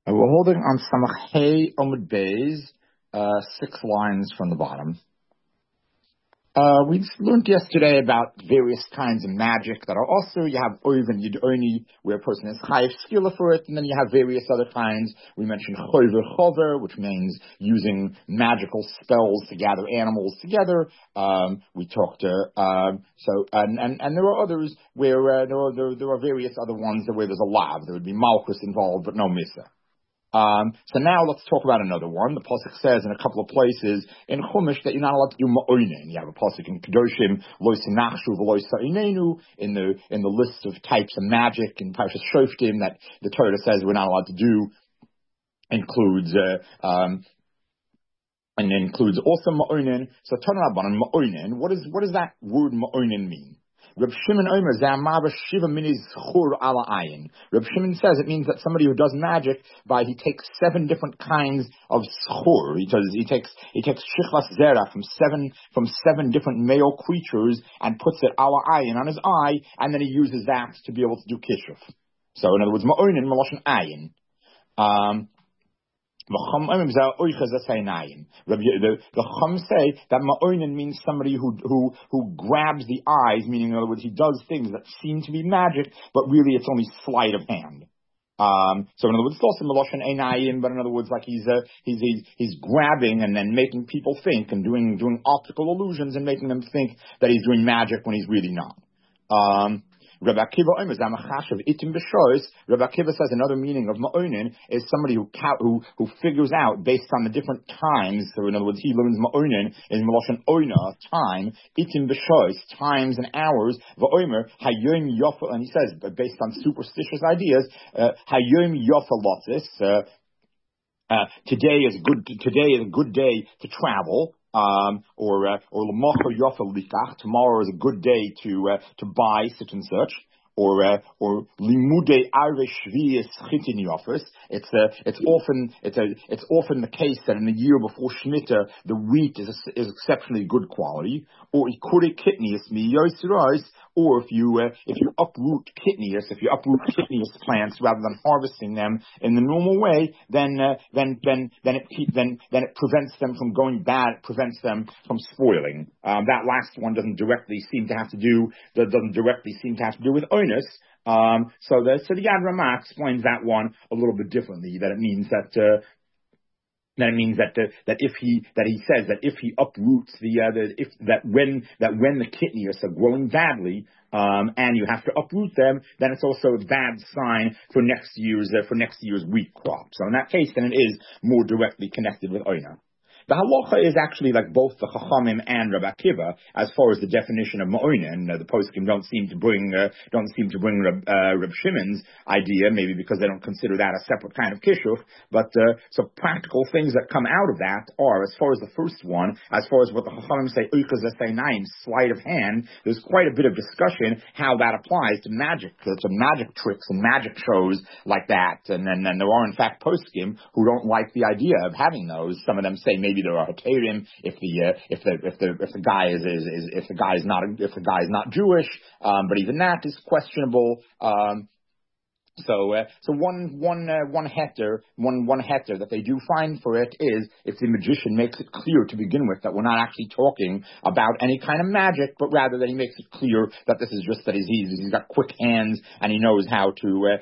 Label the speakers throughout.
Speaker 1: We're holding on Samach Hey Omid Beis, 6 lines from the bottom. We learned yesterday about various kinds of magic that are also, you have Oiv and Yidoni, where a person is Chayiv Skila for it, and then you have various other kinds. We mentioned Chover Chover, which means using magical spells to gather animals together. We talked, and there are others where there are various other ones where there's a lav. There would be Malchus involved, but no Misa. So now let's talk about another one. The pasuk says in a couple of places in Chumash that you're not allowed to do ma'oinen. You have a pasuk in Kedoshim lo sinachshu v'lo sa'inenu in the list of types of magic in Parshas Shoftim that the Torah says we're not allowed to do includes and includes also ma'oinen. So turn around on ma'oinen. What does that word ma'oinen mean? Reb Shimon Omer Zamava Shiva Minis Chur Ala Ayin. Reb Shimon says it means that somebody who does magic he takes 7 different kinds of schur. He takes Shichlas Zera from seven different male creatures and puts it Ala Ayin on his eye, and then he uses that to be able to do kishuf. So in other words, Ma'onin Maloshan Ayin. The Chum say that ma'onin means somebody who grabs the eyes, meaning in other words he does things that seem to be magic, but really it's only sleight of hand. So in other words, it's also Meloshan Einayim, but in other words, like he's grabbing and then making people think and doing optical illusions and making them think that he's doing magic when he's really not. Rabbi Akiva says another meaning of ma'onin is somebody who figures out based on the different times. So in other words, he learns ma'onin in Meloshan Oina, time, itim b'shois, times and hours, v'omer hayom yofa, and he says based on superstitious ideas, hayom yofa lotzis. Today is a good day to travel. Or tomorrow is a good day to buy such and such, or limude arve shvius chitin yofis. It's often the case that in the year before Shemitah the wheat is exceptionally good quality, or ikure kitnius mi yosirais, or if you uproot kitnius plants rather than harvesting them in the normal way, then it prevents them from going bad. It prevents them from spoiling. That last one doesn't directly seem to have to do with onus. So the Yad Ramah explains that one a little bit differently. That it means that he says that if he uproots when the kitnius are growing badly, and you have to uproot them, then it's also a bad sign for next year's wheat crop. So in that case, then it is more directly connected with Oina. The halacha is actually like both the Chachamim and Rabbi Akiva as far as the definition of ma'onin. The poskim don't seem to bring Reb Shimon's idea, maybe because they don't consider that a separate kind of kishuf. But so practical things that come out of that are, as far as the first one, as far as what the Chachamim say, sleight of hand. There's quite a bit of discussion how that applies to magic, to magic tricks and magic shows like that. And then there are in fact poskim who don't like the idea of having those. Some of them say maybe there are heterim if the guy is not Jewish, but even that is questionable. So one heter that they do find for it is if the magician makes it clear to begin with that we're not actually talking about any kind of magic, but rather that he makes it clear that this is just that he's got quick hands and he knows how to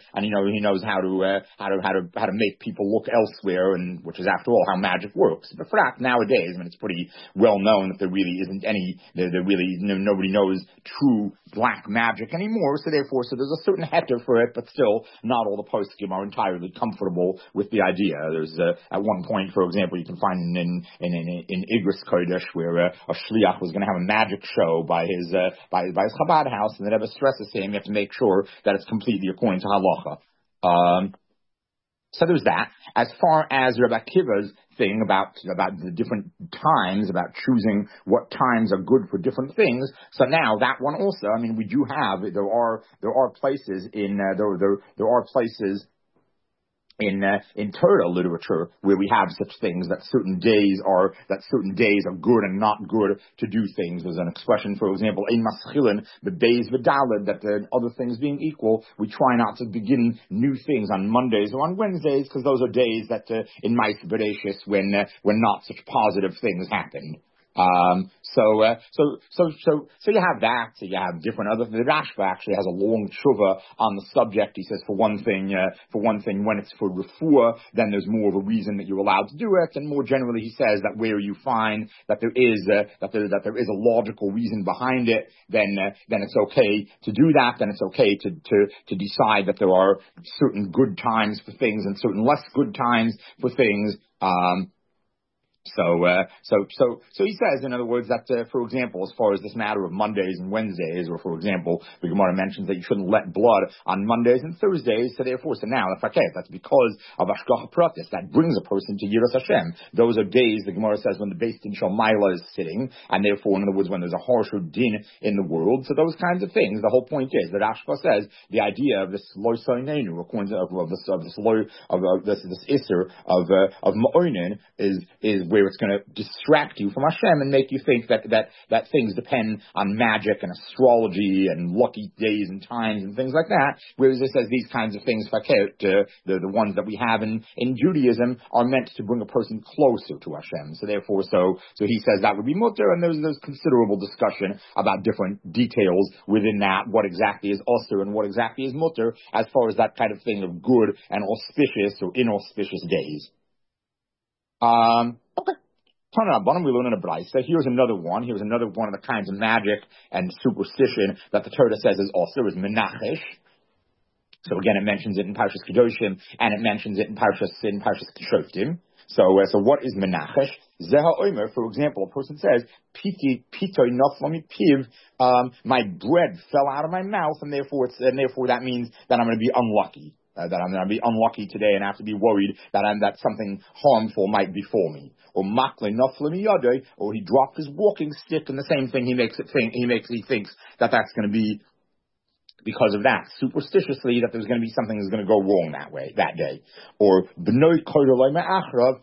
Speaker 1: make people look elsewhere, and which is after all how magic works. But for that nowadays, I mean, it's pretty well known that there really isn't nobody knows true black magic anymore. So therefore, there's a certain heter for it, but still. Not all the poskim are entirely comfortable with the idea. There's at one point, for example, you can find in Igris Kodesh where a shliach was going to have a magic show by his Chabad house, and the Rebbe stresses saying you have to make sure that it's completely according to halacha. So there's that. As far as Rabbi Akiva's thing about the different times, about choosing what times are good for different things. So now that one also, I mean, we do have there are places in there are places in Torah literature, where we have such things that certain days are good and not good to do things. There's an expression, for example, ein maschilin bebeis v'dalad, that other things being equal, we try not to begin new things on Mondays or on Wednesdays, because those are days that in Ma'aseh Bereshis when not such positive things happened. So you have that. So you have different other. The Rashba actually has a long tshuva on the subject. He says, for one thing, when it's for refuah, then there's more of a reason that you're allowed to do it. And more generally, he says that where you find that there is a logical reason behind it, then it's okay to do that. Then it's okay to decide that there are certain good times for things and certain less good times for things. So he says, in other words, that, for example, as far as this matter of Mondays and Wednesdays, or for example, the Gemara mentions that you shouldn't let blood on Mondays and Thursdays, so now, that's because of Hashgacha Pratis, that brings a person to Yiras Hashem. Those are days, the Gemara says, when the Beis Din Shel Maila is sitting, and therefore, in other words, when there's a harsher din in the world, so those kinds of things. The whole point is that Ashba says, the idea of this Lo Soinenu, according to this Isser of Ma'onin, is where it's going to distract you from Hashem and make you think that things depend on magic and astrology and lucky days and times and things like that. Whereas it says these kinds of things, the ones that we have in Judaism, are meant to bring a person closer to Hashem. So therefore, so he says that would be mutter, and there's considerable discussion about different details within that, what exactly is usher and what exactly is mutter, as far as that kind of thing of good and auspicious or inauspicious days. Okay. We learn in a Braisa. Here's another one. Here's another one of the kinds of magic and superstition that the Torah says is also is menachesh. So again, it mentions it in Parshas Kedoshim, and it mentions it in Parshas Shoftim. So what is menachesh? Zeha omer, for example, a person says, Pitoy naflami piv, my bread fell out of my mouth, and therefore that means that I'm going to be unlucky. That I'm going to be unlucky today and have to be worried that something harmful might befall me. Or makle nafle miyadei, or he dropped his walking stick, and the same thing he thinks that that's going to be because of that, superstitiously, that there's going to be something that's going to go wrong that day. Or b'noi kodeloi me'achrav,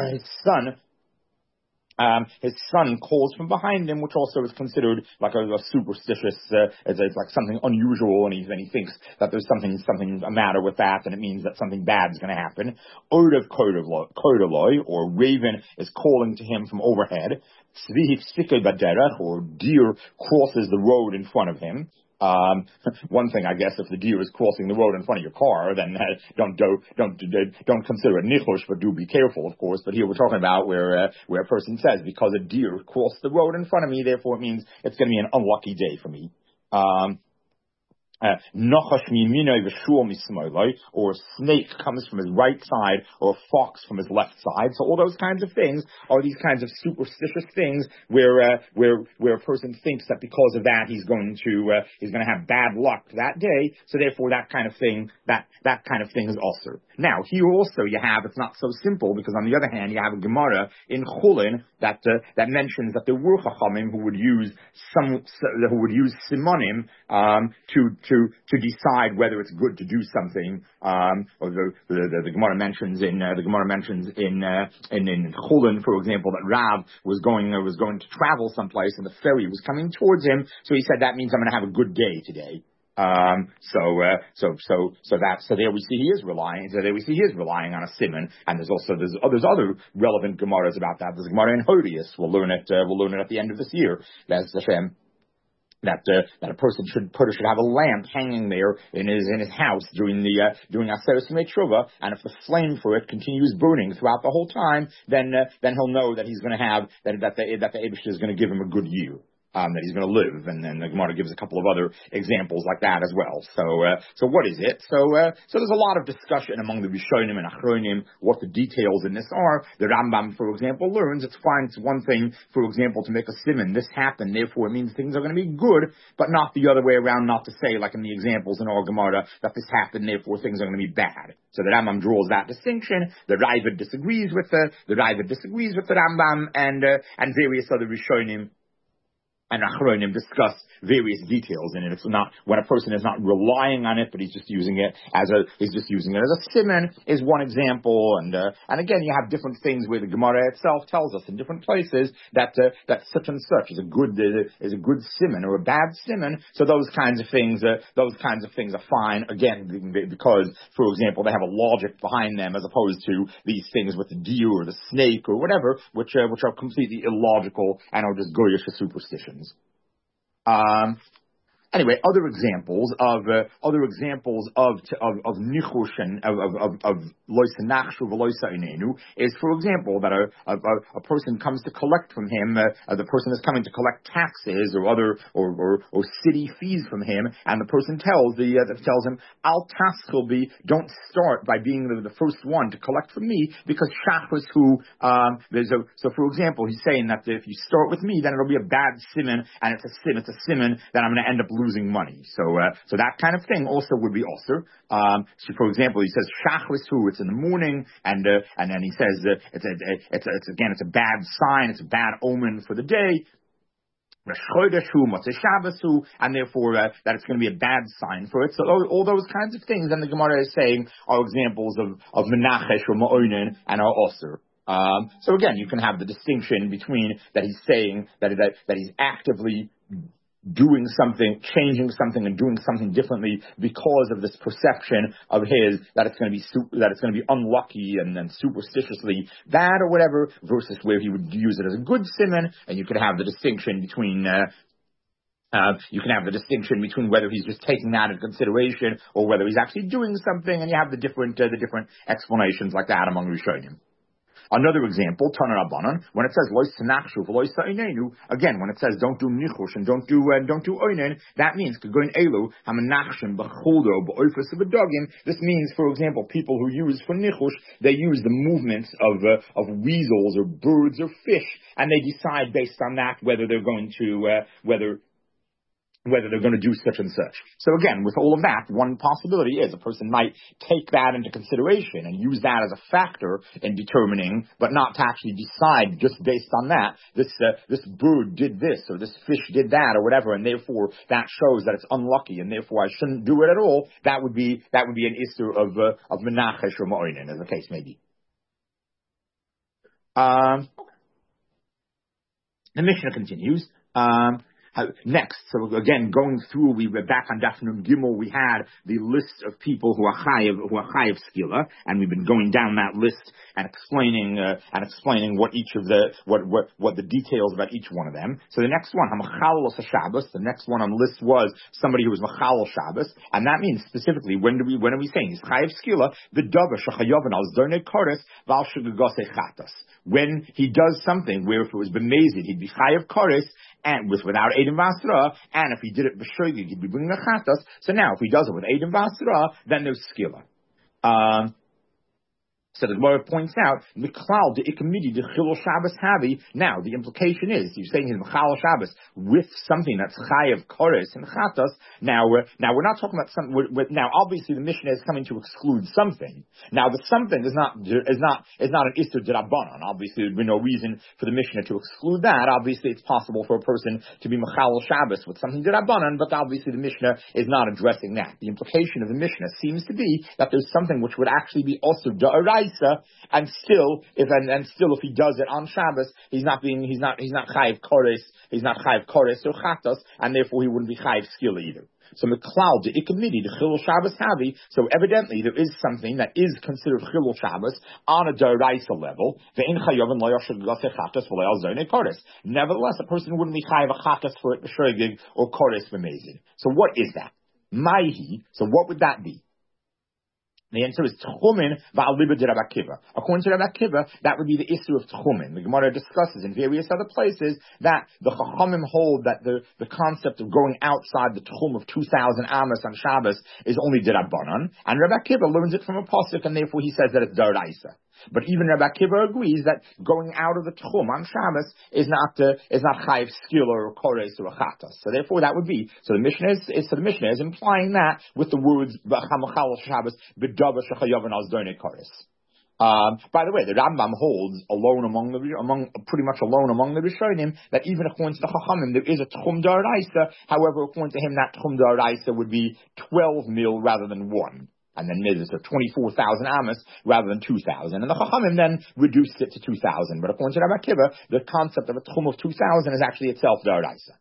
Speaker 1: his son calls from behind him, which also is considered like a superstitious, it's like something unusual, and he thinks that there's something a matter with that, and it means that something bad is going to happen. Odav kodeloi, or raven is calling to him from overhead. Tzvihik stikei baderech, or deer crosses the road in front of him. One thing, I guess, if the deer is crossing the road in front of your car, then don't consider it nichosh, but do be careful, of course. But here we're talking about where a person says, because a deer crossed the road in front of me, therefore it means it's going to be an unlucky day for me. Or a snake comes from his right side, or a fox from his left side. So all those kinds of things are these kinds of superstitious things where a person thinks that because of that he's going to have bad luck that day. So therefore that kind of thing is also. Now here also you have, it's not so simple, because on the other hand you have a Gemara in Chulin that mentions that there were Chachamim who would use simonim to decide whether it's good to do something. Or the Gemara mentions in Chulin, for example, that Rav was going to travel someplace, and the ferry was coming towards him. So he said, that means I'm going to have a good day today. So there we see he is relying. So there we see he is relying on a simon, and there's other relevant Gemaras about that. There's a Gemara in Hodius. We'll learn it at the end of this year. That's Hashem. That a person should have a lamp hanging there in his house during Aseret Yemei Tshuva, and if the flame for it continues burning throughout the whole time, then he'll know that he's going to have that the Eibishter is going to give him a good year. That he's going to live, and then the Gemara gives a couple of other examples like that as well. So what is it? So there's a lot of discussion among the Rishonim and Achronim what the details in this are. The Rambam, for example, learns it's fine. It's one thing, for example, to make a simon. This happened, therefore it means things are going to be good, but not the other way around. Not to say, like in the examples in our Gemara, that this happened, therefore things are going to be bad. So the Rambam draws that distinction. The Raavad disagrees with the Rambam, and various other Rishonim and Achronim discuss various details in it. It's not when a person is not relying on it, but he's just using it as a siman is one example. And again, you have different things where the Gemara itself tells us in different places that such and such is a good siman or a bad siman. So those kinds of things are fine. Again, because for example, they have a logic behind them as opposed to these things with the deer or the snake or whatever, which are completely illogical and are just goyish superstitions. Anyway, other examples of nichush and of loisa nachshu v'loisa inenu is, for example, that a person comes to collect from him, the person is coming to collect taxes or other or city fees from him, and the person tells him, al taschil bi, don't start by being the first one to collect from me, because shachris who so for example, he's saying that if you start with me, then it'll be a bad siman, and it's a siman that I'm going to end up losing money. So that kind of thing also would be also. So for example, he says shachris hu, it's in the morning, and then he says it's a bad sign, it's a bad omen for the day. And therefore that it's going to be a bad sign for it. So all those kinds of things, and the Gemara is saying, are examples of menachesh or ma'onin and are osir. So again, you can have the distinction between that he's saying that he's actively doing something, changing something, and doing something differently because of this perception of his that it's going to be unlucky and then superstitiously bad or whatever, versus where he would use it as a good siman, and you could have the distinction between. You can have the distinction between whether he's just taking that into consideration or whether he's actually doing something, and you have the different explanations like that among Rishonim. Another example, Tana Rabbanan, when it says lois nakshu v'lois sa'inenu, again, when it says don't do nichush and don't do oinen, that means kegoin elu hamanachshin b'choldo b'oifus b'dogim. This means, for example, people who use for nichush, they use the movements of weasels or birds or fish, and they decide based on that whether they're going to whether they're going to do such and such. So again, with all of that, one possibility is a person might take that into consideration and use that as a factor in determining, but not to actually decide just based on that, this bird did this, or this fish did that, or whatever, and therefore that shows that it's unlucky, and therefore I shouldn't do it at all. That would be an issur of menachesh or ma'oinen, as the case may be. The Mishnah continues. Next, so again, going through, we were back on Daf Nun Gimel, we had the list of people who are chayiv skila, and we've been going down that list and explaining what each of what the details about each one of them. So the next one, hamachalal Shabbos, the next one on the list was somebody who was machalal Shabbos, and that means specifically when are we saying he's chayiv skila, the davar shachayavan al zdornei koris val shegagosei chatas. When he does something where if it was b'mezid, he'd be chayiv koris, and without Eidim Vasra, and if he did it b'shogig, he'd be bringing a chatas. So now, if he does it with Eidim Vasra, then there's skila. So the Gemara points out, Miklal de Ikamidi de Chilul Shabbos Havi. Now, the implication is, you're saying he's Mechal Shabbos with something that's Chayav Koris and Chatas. Now we're not talking about something, now obviously the Mishnah is coming to exclude something. Now the something is not an Isser D'Rabbanan. Obviously there'd be no reason for the Mishnah to exclude that. Obviously it's possible for a person to be Mechal Shabbos with something D'Rabbanan, but obviously the Mishnah is not addressing that. The implication of the Mishnah seems to be that there's something which would actually be also Da'arai, and still, if he does it on Shabbos, he's not chayiv kores or chatos, and therefore he wouldn't be chayiv skila either. So Meklal de Ikamidi de Chilul Shabbos Havi. So evidently there is something that is considered Chilul Shabbos on a Daraisa level. Nevertheless, a person wouldn't be chayiv a chatos for it b'shogig or kores b'mezid. So what is that? Maihi. So what would that be? The answer is Tchumen va'aliba de Rabbi Akiva. According to Rabbi Akiva, that would be the issue of Tchumen. The Gemara discusses in various other places that the Chachamim hold that the concept of going outside the Tchum of 2,000 Amos on Shabbos is only de Rabbanan, and Rabbi Akiva learns it from a pasuk, and therefore he says that it's Daraisa. But even Rabbi Akiva agrees that going out of the Tchum on Shabbos is not chayiv skila or kores or chatas. So therefore that would be, so the Mishnah is implying that with the words b'chamachal Shabbos b'davar shechayavan al zdornei kores. By the way, the Rambam holds pretty much alone among the Rishonim that even according to the Chachamim there is a Tchum D'Oraisa. However, according to him, that Tchum D'Oraisa would be 12 mil rather than 1. And then there's 24,000 amas rather than 2,000. And the Chachamim then reduced it to 2,000. But according to Rabbi Akiva, the concept of a Tchum of 2,000 is actually itself D'Oraisa.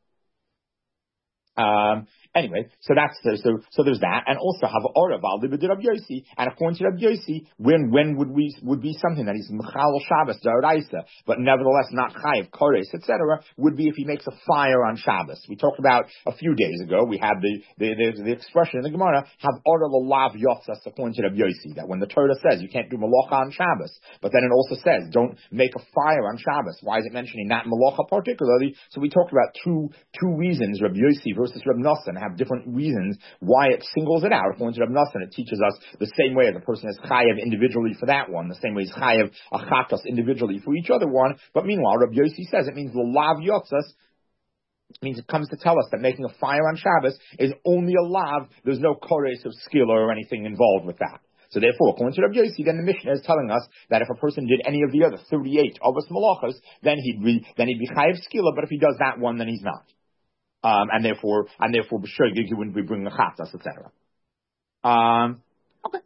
Speaker 1: Anyway, so there's that, and also have Oraval Libid Rabbi Yossi, and according to Rabbi Yossi, when would be something that he's Mechal Shabbos D'Oraisa, but nevertheless not Chayiv Kores, etc., would be if he makes a fire on Shabbos. We talked about a few days ago. We had the expression in the Gemara have Oraval Lav Yotzas according to Rabbi Yossi, that when the Torah says you can't do Malacha on Shabbos, but then it also says don't make a fire on Shabbos. Why is it mentioning that Malacha particularly? So we talked about two reasons, Rabbi Yossi versus Rabbi Nosson have different reasons why it singles it out. According to Rabbi Nosson, it teaches us the same way as a person is chayav individually for that one, the same way he's chayav achatos individually for each other one. But meanwhile, Rabbi Yossi says it means l'lav yotzas. It means it comes to tell us that making a fire on Shabbos is only a lav. There's no kores of skilla or anything involved with that. So therefore, according to Rabbi Yossi, then the Mishnah is telling us that if a person did any of the other 38 avos malachos, then he'd be chayav skilla. But if he does that one, then he's not. And therefore, b'shogig he wouldn't be bringing a chatas, etc. Okay.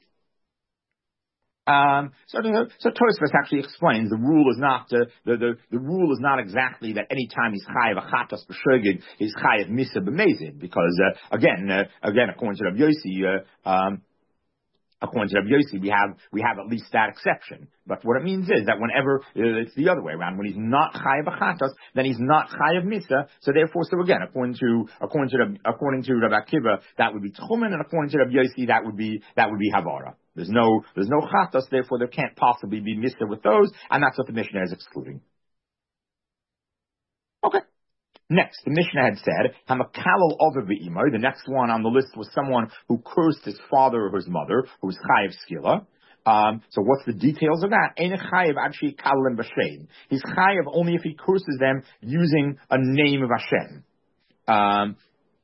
Speaker 1: So Tosfos actually explains the rule is not the rule is not exactly that any time he's chayav a chatas b'shogig he's chayav misa b'mezid, because again according to Rabbi Yossi. According to Rabbi Yossi, we have at least that exception. But what it means is that whenever it's the other way around, when he's not chayav achatos, then he's not chayav misa. So therefore, again, according to Rabbi Akiva, that would be tchumen, and according to Rabbi Yossi, that would be havara. There's no chatos, therefore there can't possibly be misa with those, and that's what the Mishnah is excluding. Okay. Next, the Mishnah had said, Hamakalal over v'imay. The next one on the list was someone who cursed his father or his mother, who was chayiv skila. So what's the details of that? Ein chayiv actually kalim b'shem. He's chayiv only if he curses them using a name of Hashem.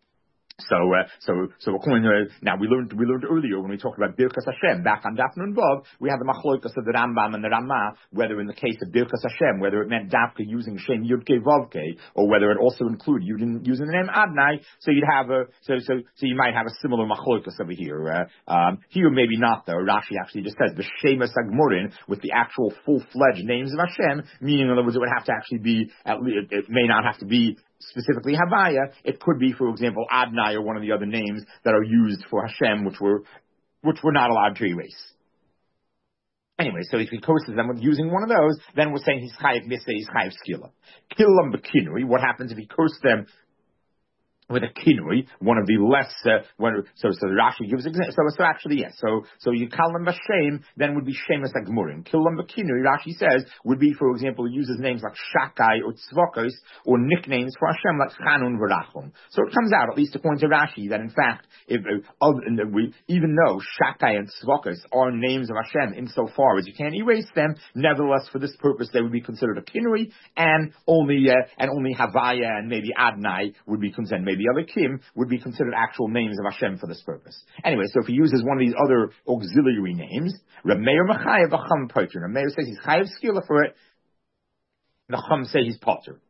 Speaker 1: So according to, now we learned earlier when we talked about Birkas Hashem back on Daf Nun Vav, we have the machlokas of the Rambam and the Ramah, whether in the case of Birkas Hashem, whether it meant Dafka using Shem Yudke Vavke, or whether it also included using the name Adnai. So you'd have you might have a similar machlokas over here. Here maybe not though. Rashi actually just says B'Shemas Agmurin with the actual full-fledged names of Hashem, meaning in other words it would have to actually be it may not have to be specifically Havaya. It could be, for example, Adnai or one of the other names that are used for Hashem, which we're not allowed to erase. Anyway, so if he curses them with using one of those, then we're saying he's chayiv misa, he's chayiv skila. Killam b'kinui. What happens if he cursed them with a kinui, one of the less, so Rashi gives example. So actually, yes. So you call them b'shem, then would be shemus agmurim. Kill them b'kinui, Rashi says, would be, for example, he uses names like Shakai or Tzvokos, or nicknames for Hashem like Chanun v'Rachum. So it comes out, at least according to Rashi, that in fact, even though Shakai and Tzvokos are names of Hashem insofar as you can't erase them, nevertheless, for this purpose, they would be considered a kinui, and only Havaya and maybe Adnai would be considered, maybe Elikim would be considered actual names of Hashem for this purpose. Anyway, so if he uses one of these other auxiliary names, Reb Meir Mechayev Acham Potter. Reb Meir says he's Chayev Skila for it. The Chum say he's Potter.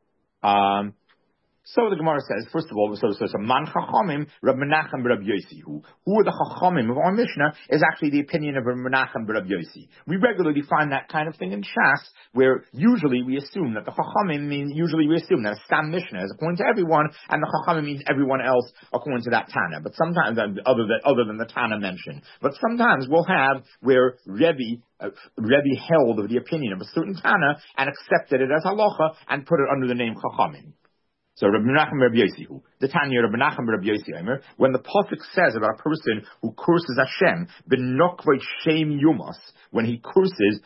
Speaker 1: So the Gemara says, first of all, so Man Chachamim, Reb Menachem Reb Yossi. Who are the Chachamim of our Mishnah is actually the opinion of Reb Menachem Reb Yossi. We regularly find that kind of thing in Shas, where usually we assume that the Chachamim means, usually we assume that a Stam Mishnah is according to everyone, and the Chachamim means everyone else according to that Tana. But sometimes, other than the Tana mentioned. But sometimes we'll have where Rebbe held of the opinion of a certain Tana and accepted it as halacha and put it under the name Chachamim. So Rabbi Menachem Rabbi Yossi, the Tanya Rabbi Menachem Rabbi Yossi, when the pasuk says about a person who curses Hashem, b'nokvei shem yumas, when he curses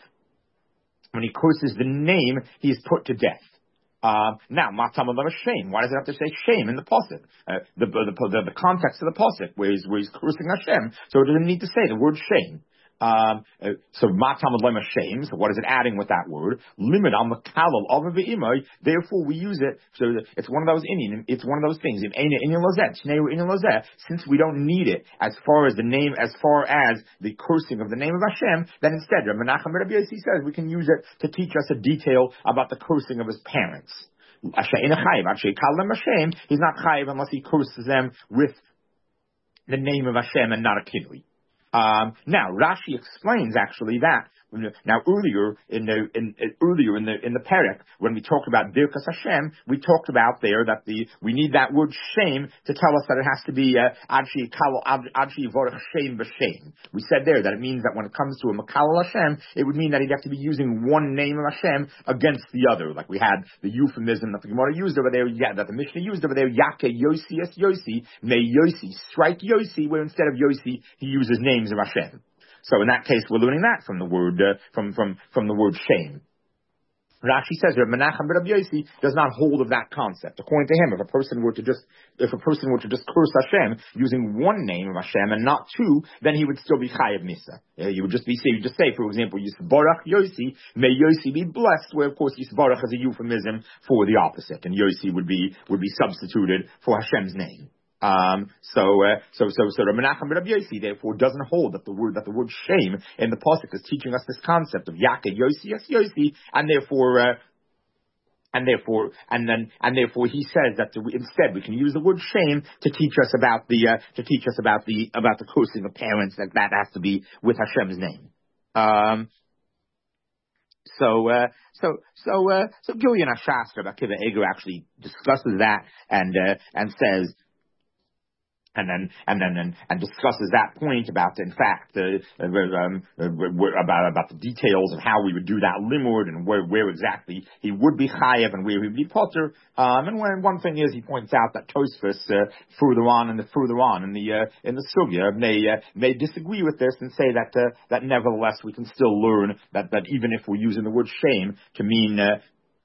Speaker 1: the name, he is put to death. Now, matam alam shame. Why does it have to say shame in the pasuk? The context of the pasuk where he's cursing Hashem, so it doesn't need to say the word shame. So matam lema shem. So what is it adding with that word? Limit on the kalal of ve'imay. Therefore, we use it. So it's one of those Indian. It's one of those things. Since we don't need it as far as the name, as far as the cursing of the name of Hashem, then instead, Menachem Rabbi Yossi says we can use it to teach us a detail about the cursing of his parents. He's not chayiv unless he curses them with the name of Hashem and not a kinui. Now Rashi explains actually that. Now earlier in the perek, when we talked about Birkas Hashem, we talked about there that we need that word shame to tell us that it has to be adshi vorach shem b'shem. We said there that it means that when it comes to a Makal Hashem, it would mean that he'd have to be using one name of Hashem against the other. Like we had the euphemism that the Gemara used over there, that the Mishnah used over there, Yake Yosi es Yosi, may Yosi strike Yosi, where instead of Yosi he uses names of Hashem. So in that case, we're learning that from the word from the word shame. Rashi says that Menachem Rabbi Yossi does not hold of that concept. According to him, if a person were to just curse Hashem using one name of Hashem and not two, then he would still be chayav misa. He would just say, for example, Yisbarach Yossi, may Yossi be blessed, where of course Yisbarach is a euphemism for the opposite, and Yossi would be substituted for Hashem's name. So Menachem Rabbi Yossi therefore doesn't hold that the word shame in the pasuk is teaching us this concept of Yake Yosi as Yosi, and therefore he says that instead we can use the word shame to teach us about the cursing of parents, that has to be with Hashem's name. So Gilyon HaShastra, Akiva Eger actually discusses that and says. And discusses that point about, in fact, about the details of how we would do that limud and where exactly he would be chayav and where he would be potter. And one thing is, he points out that Tosfos further on in the sugya may disagree with this and say that nevertheless we can still learn that even if we're using the word shame to mean that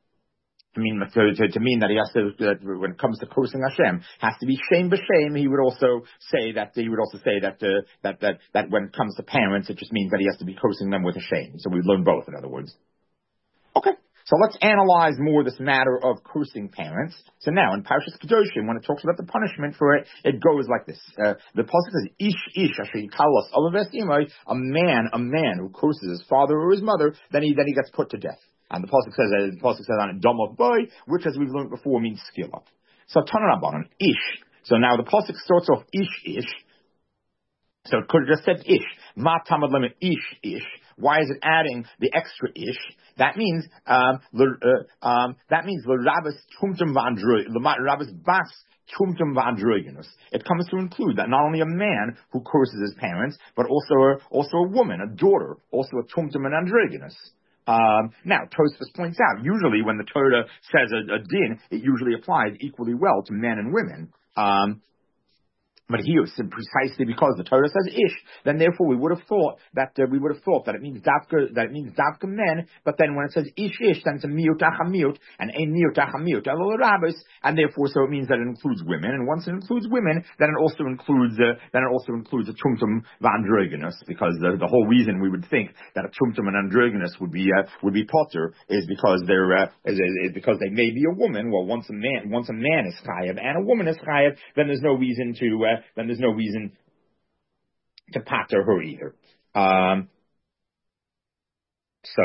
Speaker 1: he has to, when it comes to cursing Hashem, has to be shame b'shame. He would also say that when it comes to parents, it just means that he has to be cursing them with a shame. So we learn both, in other words. Okay, so let's analyze more this matter of cursing parents. So now in Parshas Kedoshim, when it talks about the punishment for it, it goes like this. The pasuk says, "Ish asher yikalos olaves imay," a man who curses his father or his mother, then he gets put to death. And the pasuk says on it, "Dom of boy," which, as we've learned before, means skila. So Tanarabanan, ish. So now the pasuk starts off ish. So it could have just said ish. Ma tamad lemon ish. Why is it adding the extra ish? That means l'rabas tumtum l'rabas bas tumtum v'androgynous. It comes to include that not only a man who curses his parents, but also a woman, a daughter, also a tumtum and androgynous. Now, Tosfos points out, usually when the Torah says a din, it usually applies equally well to men and women. But here, precisely because the Torah says ish, then therefore we would have thought that it means davka men. But then when it says ish, then it's a miut achamiut, and a miut achamiut rabbis, and therefore so it means that it includes women. And once it includes women, then it also includes a tumtum vandrogynous, because the whole reason we would think that a tumtum and androgynous would be potter is because because they may be a woman. Well, once a man is chayav and a woman is chayav, then there's no reason to pater her either. So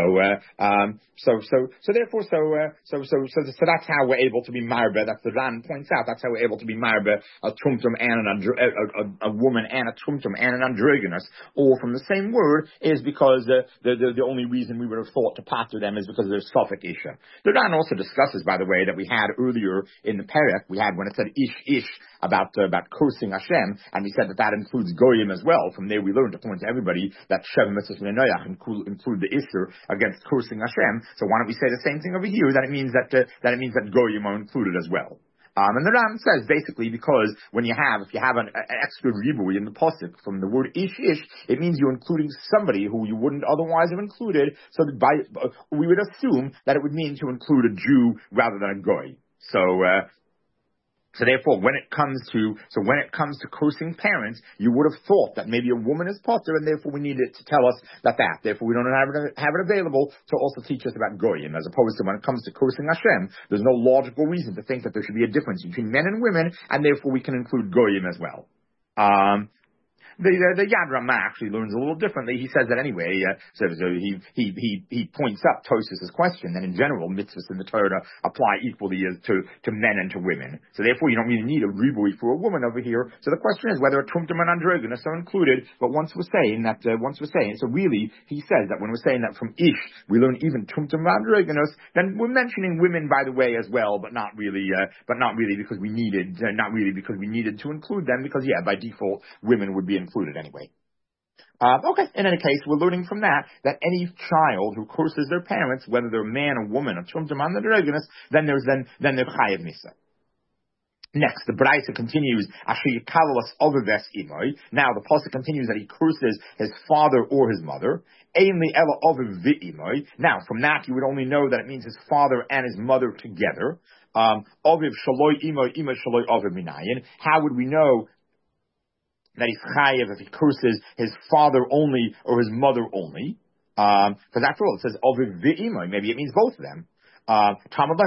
Speaker 1: that's how we're able to be marbe. That's the Ran points out. That's how we're able to be marbe a tumtum and a woman and a tumtum and an androgynous, all from the same word, is because the only reason we would have thought to pater them is because there's suffix isha. The Ran also discusses, by the way, that we had earlier in the perek, we had when it said ish about cursing Hashem, and we said that includes goyim as well. From there we learned to point to everybody that Sheva Mitzvahs V'Noach include the Isser against cursing Hashem. So why don't we say the same thing over here, that it means that goyim are included as well. And the Ram says basically because if you have an extra ribui in the pasuk from the word ish, it means you're including somebody who you wouldn't otherwise have included. So we would assume that it would mean to include a Jew rather than a goy. So therefore, when it comes to cursing parents, you would have thought that maybe a woman is potter, and therefore we need it to tell us that. Therefore, we don't have it available to also teach us about goyim, as opposed to when it comes to cursing Hashem. There's no logical reason to think that there should be a difference between men and women, and therefore we can include goyim as well. The Yad Ramah actually learns a little differently. He says that anyway. So he points up Tosfos' question that in general mitzvahs in the Torah apply equally as to men and to women. So therefore, you don't really need a ribui for a woman over here. So the question is whether a tumtum and androgynous are included. But once we're saying, so really he says that when we're saying that from ish we learn even tumtum and androgynous, then we're mentioning women by the way as well, but not really because we needed to include them, because by default women would be included anyway. Okay, in any case, we're learning from that any child who curses their parents, whether they're a man or woman, or tumtum androgynous, then they're chayav misa. Next, the Braisa continues, now the pasuk continues that he curses his father or his mother. Now, from that you would only know that it means his father and his mother together. How would we know that he's chayev if he curses his father only or his mother only? Because after all, it says aviv v'imay. Maybe it means both of them. Therefore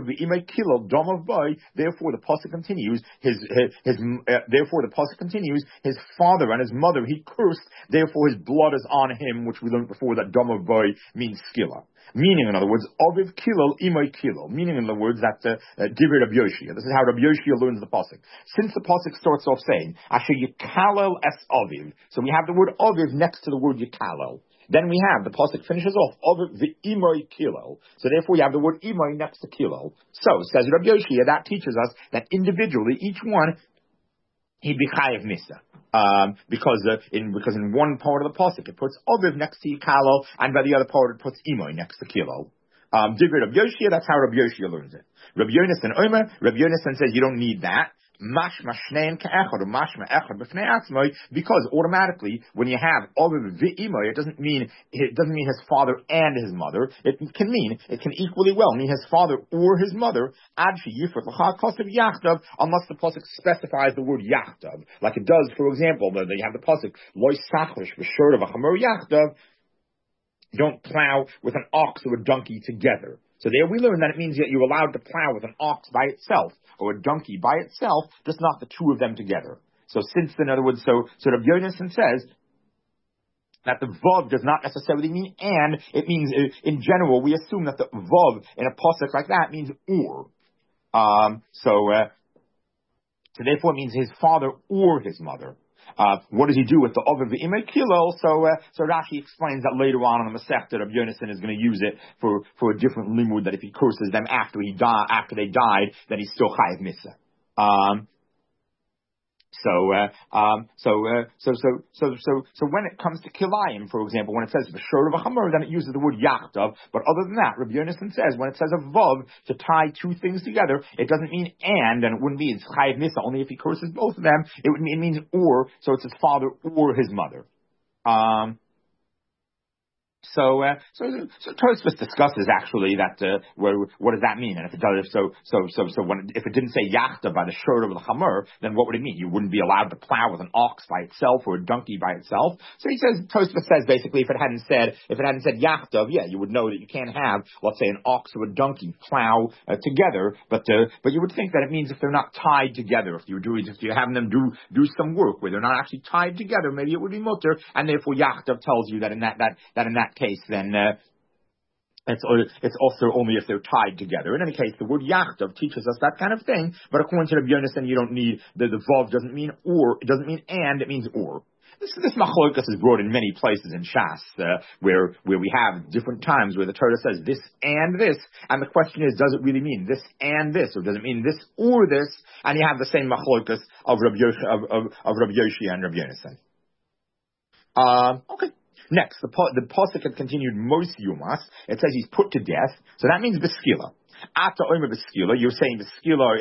Speaker 1: the pasuk continues. Therefore the pasuk continues. His father and his mother he cursed. Therefore his blood is on him, which we learned before that dam of boy means skila. Meaning, in other words, aviv kilol imay kilol. Meaning, in other words, that Divrei Rabbi Yoshia. This is how Rabbi Yoshia learns the pasuk. Since the pasuk starts off saying asher yikalel es aviv, so we have the word aviv next to the word yikalel. Then we have, the pasuk finishes off, of the imay kilo. So therefore you have the word imay next to kilo. So, says Rabbi Yoshia, that teaches us that individually, each one, he'd be chayav misa. Because in one part of the pasuk it puts aviv next to kilo, and by the other part it puts imay next to kilo. Divrei Rabbi Yoshia, that's how Rabbi Yoshia learns it. Rabbi Yonasan Omer, Rabbi Yonasan says you don't need that. Because automatically when you have aviv v'imay, it doesn't mean his father and his mother. It can equally well mean his father or his mother. Unless the pasuk specifies the word yachdav, like it does, for example, that you have the pasuk loy sachlish v'shor of a chamor yachdav. Don't plow with an ox or a donkey together. So there we learn that it means that you're allowed to plow with an ox by itself or a donkey by itself, just not the two of them together. So in other words, so Rabbi Yonasan says that the vav does not necessarily mean and, it means, in general, we assume that the vav in a pasuk like that means or. So therefore it means his father or his mother. What does he do with the aviv v'imay kilol? So Rashi explains that later on in the Masechta, Rabbi Yonasan is going to use it for a different limud, that if he curses them after they died, then he's still chayav misa. So when it comes to kilayim, for example, when it says the shor of a chamor, then it uses the word yachtav. But other than that, Rabbi Yonasan says when it says a vav to tie two things together, it doesn't mean and it wouldn't be it's chayav misa only if he curses both of them. It means or, so it's his father or his mother. So Tosfos discusses actually that what does that mean? And if it does, if it didn't say yachta by the shor of the chamor, then what would it mean? You wouldn't be allowed to plow with an ox by itself or a donkey by itself. So Tosfos says basically if it hadn't said yachta, you would know that you can't have, let's say, an ox or a donkey plow together. But you would think that it means if they're not tied together, if you're having them do some work where they're not actually tied together, maybe it would be mutter, and therefore yachta tells you that in that case, then it's also only if they're tied together. In any case, the word yachtav teaches us that kind of thing, but according to Rabbi Yonasan, you don't need the vav doesn't mean or, it doesn't mean and, it means or. This machlokas is brought in many places in Shas, where we have different times where the Torah says this, and the question is, does it really mean this and this, or does it mean this or this? And you have the same machlokas of Rabbi Yoshia and Rabbi Yonasan. Okay. Next, the pasuk had continued mos yumas. It says he's put to death. So that means beskila. After omer beskila, you're saying beskila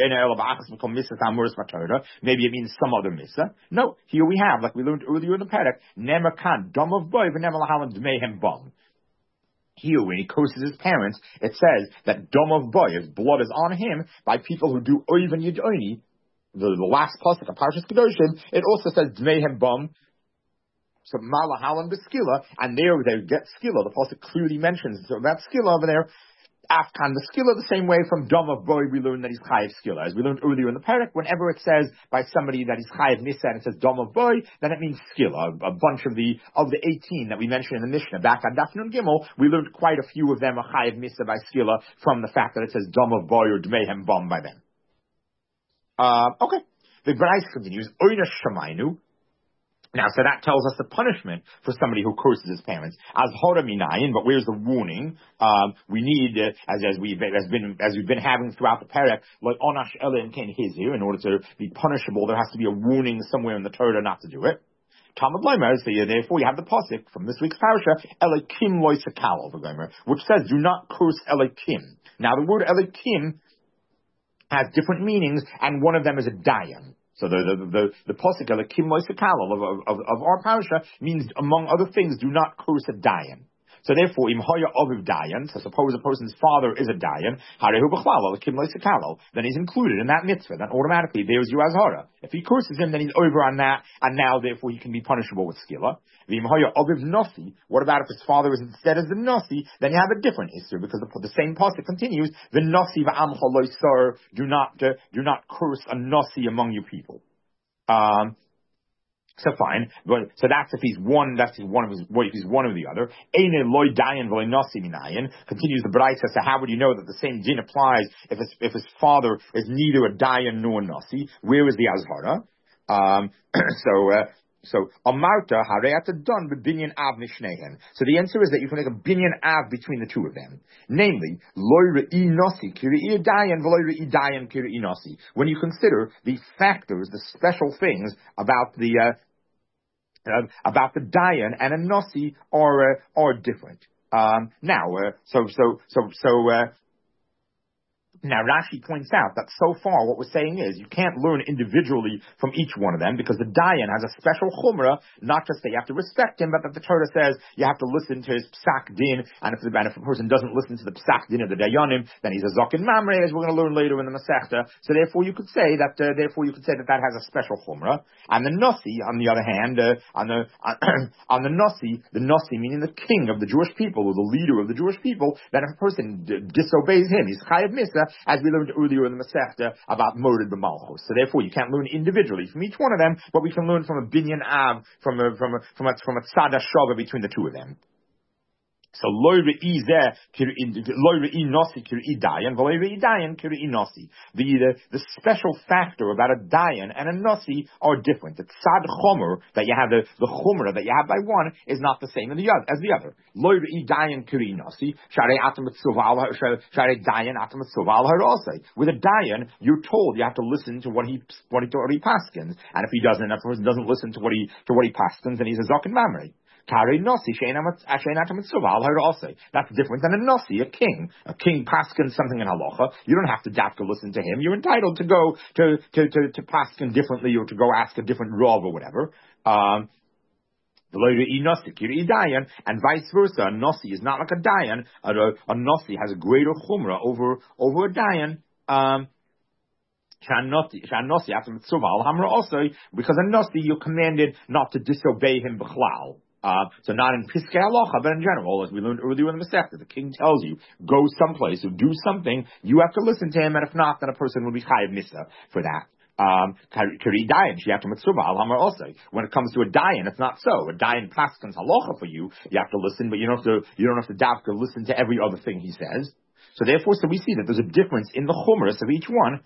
Speaker 1: maybe it means some other misa. No, here we have, like we learned earlier in the parak, nemakan dam of boy v'nemalahalan dmehem bum. Here, when he curses his parents, it says that dam of boy, his blood is on him by people who do oiv and yidoni. the last pasuk of Parshas Kedoshim, it also says Dmeihem Bam. So Malahalan Beskila, and there they get skilla. The pasuk clearly mentions so that skilla over there. Afkan the skilla the same way from Dom of Boy we learned that he's chayiv skilla. As we learned earlier in the parak, whenever it says by somebody that he's chayiv nisa and it says Dom of Boy, then it means skilla. A bunch of the 18 that we mentioned in the Mishnah back on Daf Nun Gimel, we learned quite a few of them are chayiv nisa by skilla from the fact that it says Dom of Boy or Dmeihem Bam by them. Okay. The Brais continues, Oyna Shemainu. Now, so that tells us the punishment for somebody who curses his parents. As hora minayin, but where's the warning? We need, as we've been having throughout the parak, like onash elen ken hizir, in order to be punishable, there has to be a warning somewhere in the Torah not to do it. Talmud Leimer, so therefore you have the pasuk from this week's parasha, Elikim loy sakal over Gomer, which says, do not curse Elikim. Now, the word Elikim has different meanings, and one of them is a dayan. So the pasuk Elikim loy sakal of our parasha means, among other things, do not curse a dayan. So therefore, im hoya aviv dayan. So suppose a person's father is a dayan, harehu b'chlal Elikim loy sakal. Then he's included in that mitzvah. Then automatically there's you as hara. If he curses him, then he's over on that, and now therefore he can be punishable with skila. V'im hoya aviv nasi. What about if his father is instead as the nasi? Then you have a different issue because the same pasuk continues. The nasi v'amcha loy sar. Do not curse a nasi among your people. So fine, so that's if he's one. That's one of his. If he's one or the other. Eine loy dayan v'loy nasi minayin. Continues the Braisa. So how would you know that the same din applies if his father is neither a dayan nor a nasi? Where is the azhara? So amarta hareata done with binyan av mishnehen. So the answer is that you can make a binyan av between the two of them. Namely, loy re'i nasi kiri'i dayan v'loy re'i dayan kiri'i nasi. When you consider the factors, the special things about the dayan and a nasi are different. Now, Rashi points out that so far what we're saying is you can't learn individually from each one of them because the dayan has a special chumrah, not just that you have to respect him, but that the Torah says you have to listen to his psak din, and if a person doesn't listen to the psak din of the dayanim, then he's a zokin mamre, as we're going to learn later in the Masechta. So therefore you could say that that has a special chumrah. And the nasi, on the other hand, on the nasi meaning the king of the Jewish people or the leader of the Jewish people, that if a person disobeys him, he's chayav misa, as we learned earlier in the Masechta about Morid b'Malchus. So therefore, you can't learn individually from each one of them, but we can learn from a binyan av, from a tzad hashava between the two of them. So loy re'i nasi kiri'i dayan, v'loy re'i dayan kiri'i nasi. The special factor about a dayan and a nasi are different. The tzad chomer that you have, the chomer that you have by one is not the same as the other. Loy re'i dayan kiri'i nasi. Sharei atam sharei dayan atam tzuval harosei. With a dayan, you're told you have to listen to what he paskins, and if he doesn't, if a person doesn't listen to what he paskins, then he's a zokin mamrei. That's different than a nasi, a king. A king paskins something in halacha. You don't have to listen to him. You're entitled to go to paskin differently or to go ask a different rav or whatever. And vice versa. A nasi is not like a dayan. A nasi has a greater chumrah over a dayan. Because a nasi you're commanded not to disobey him b'chlal. So not in Piskei Halacha, but in general, as we learned earlier in the Masechta, the king tells you, go someplace or do something, you have to listen to him, and if not, then a person will be chayiv misa for that. When it comes to a dayan, it's not so. A dayan paskins halacha for you, you have to listen, but you don't have to dafka listen to every other thing he says. So therefore, we see that there's a difference in the chumras of each one.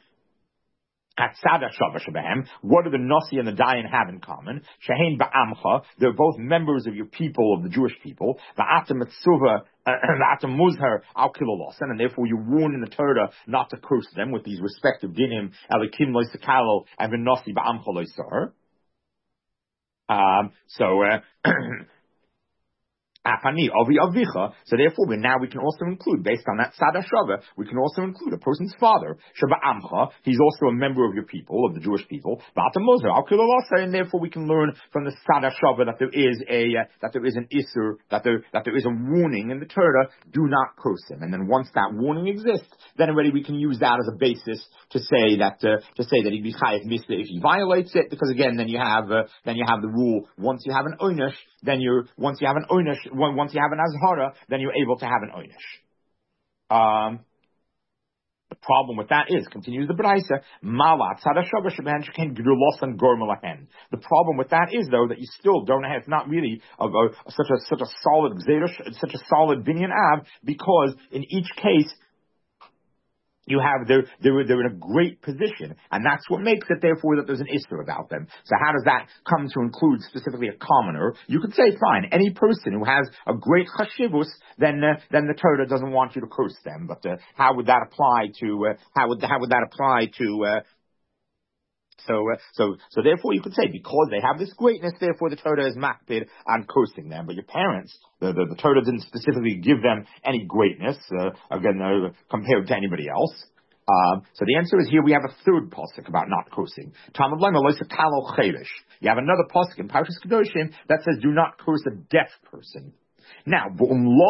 Speaker 1: What do the nasi and the dayan have in common? Shehein ba'amcha, they're both members of your people, of the Jewish people. Va'atam mitzvah, va'atam muzhar al kilolosan, and therefore you warn in the Torah not to curse them with these respective dinim, elikim loy sakalo, and the nasi ba'amcha loy sar. So therefore, now we can also include, based on that Sada Shava, we can also include a person's father, Shaba Amcha. He's also a member of your people, of the Jewish people. And therefore, we can learn from the Sada Shava that there is an Isser, that there is a warning in the Torah. Do not curse him. And then once that warning exists, then already we can use that as a basis to say that he'd be chayav misla if he violates it. Because again, then you have the rule. Once you have an oynish, once you have an azhara, then you're able to have an oynish. The problem with that is, continues the Braisa, malat sadashava sheben sheken gedulos and gormalahen. The problem with that is, though, that you still don't have, it's not really such a solid gzerush, such a solid binyan av, because in each case, you have, they're in a great position, and that's what makes it, therefore, that there's an issue about them. So how does that come to include specifically a commoner? You could say, fine, any person who has a great chashivus, then the Torah doesn't want you to curse them. But how would that apply to? So therefore you could say, because they have this greatness, therefore the Torah is makpid on cursing them. But your parents, the Torah didn't specifically give them any greatness, compared to anybody else. So the answer is, here we have a third pasuk about not cursing. You have another pasuk in Parshas Kedoshim that says, do not curse a deaf person. Now, with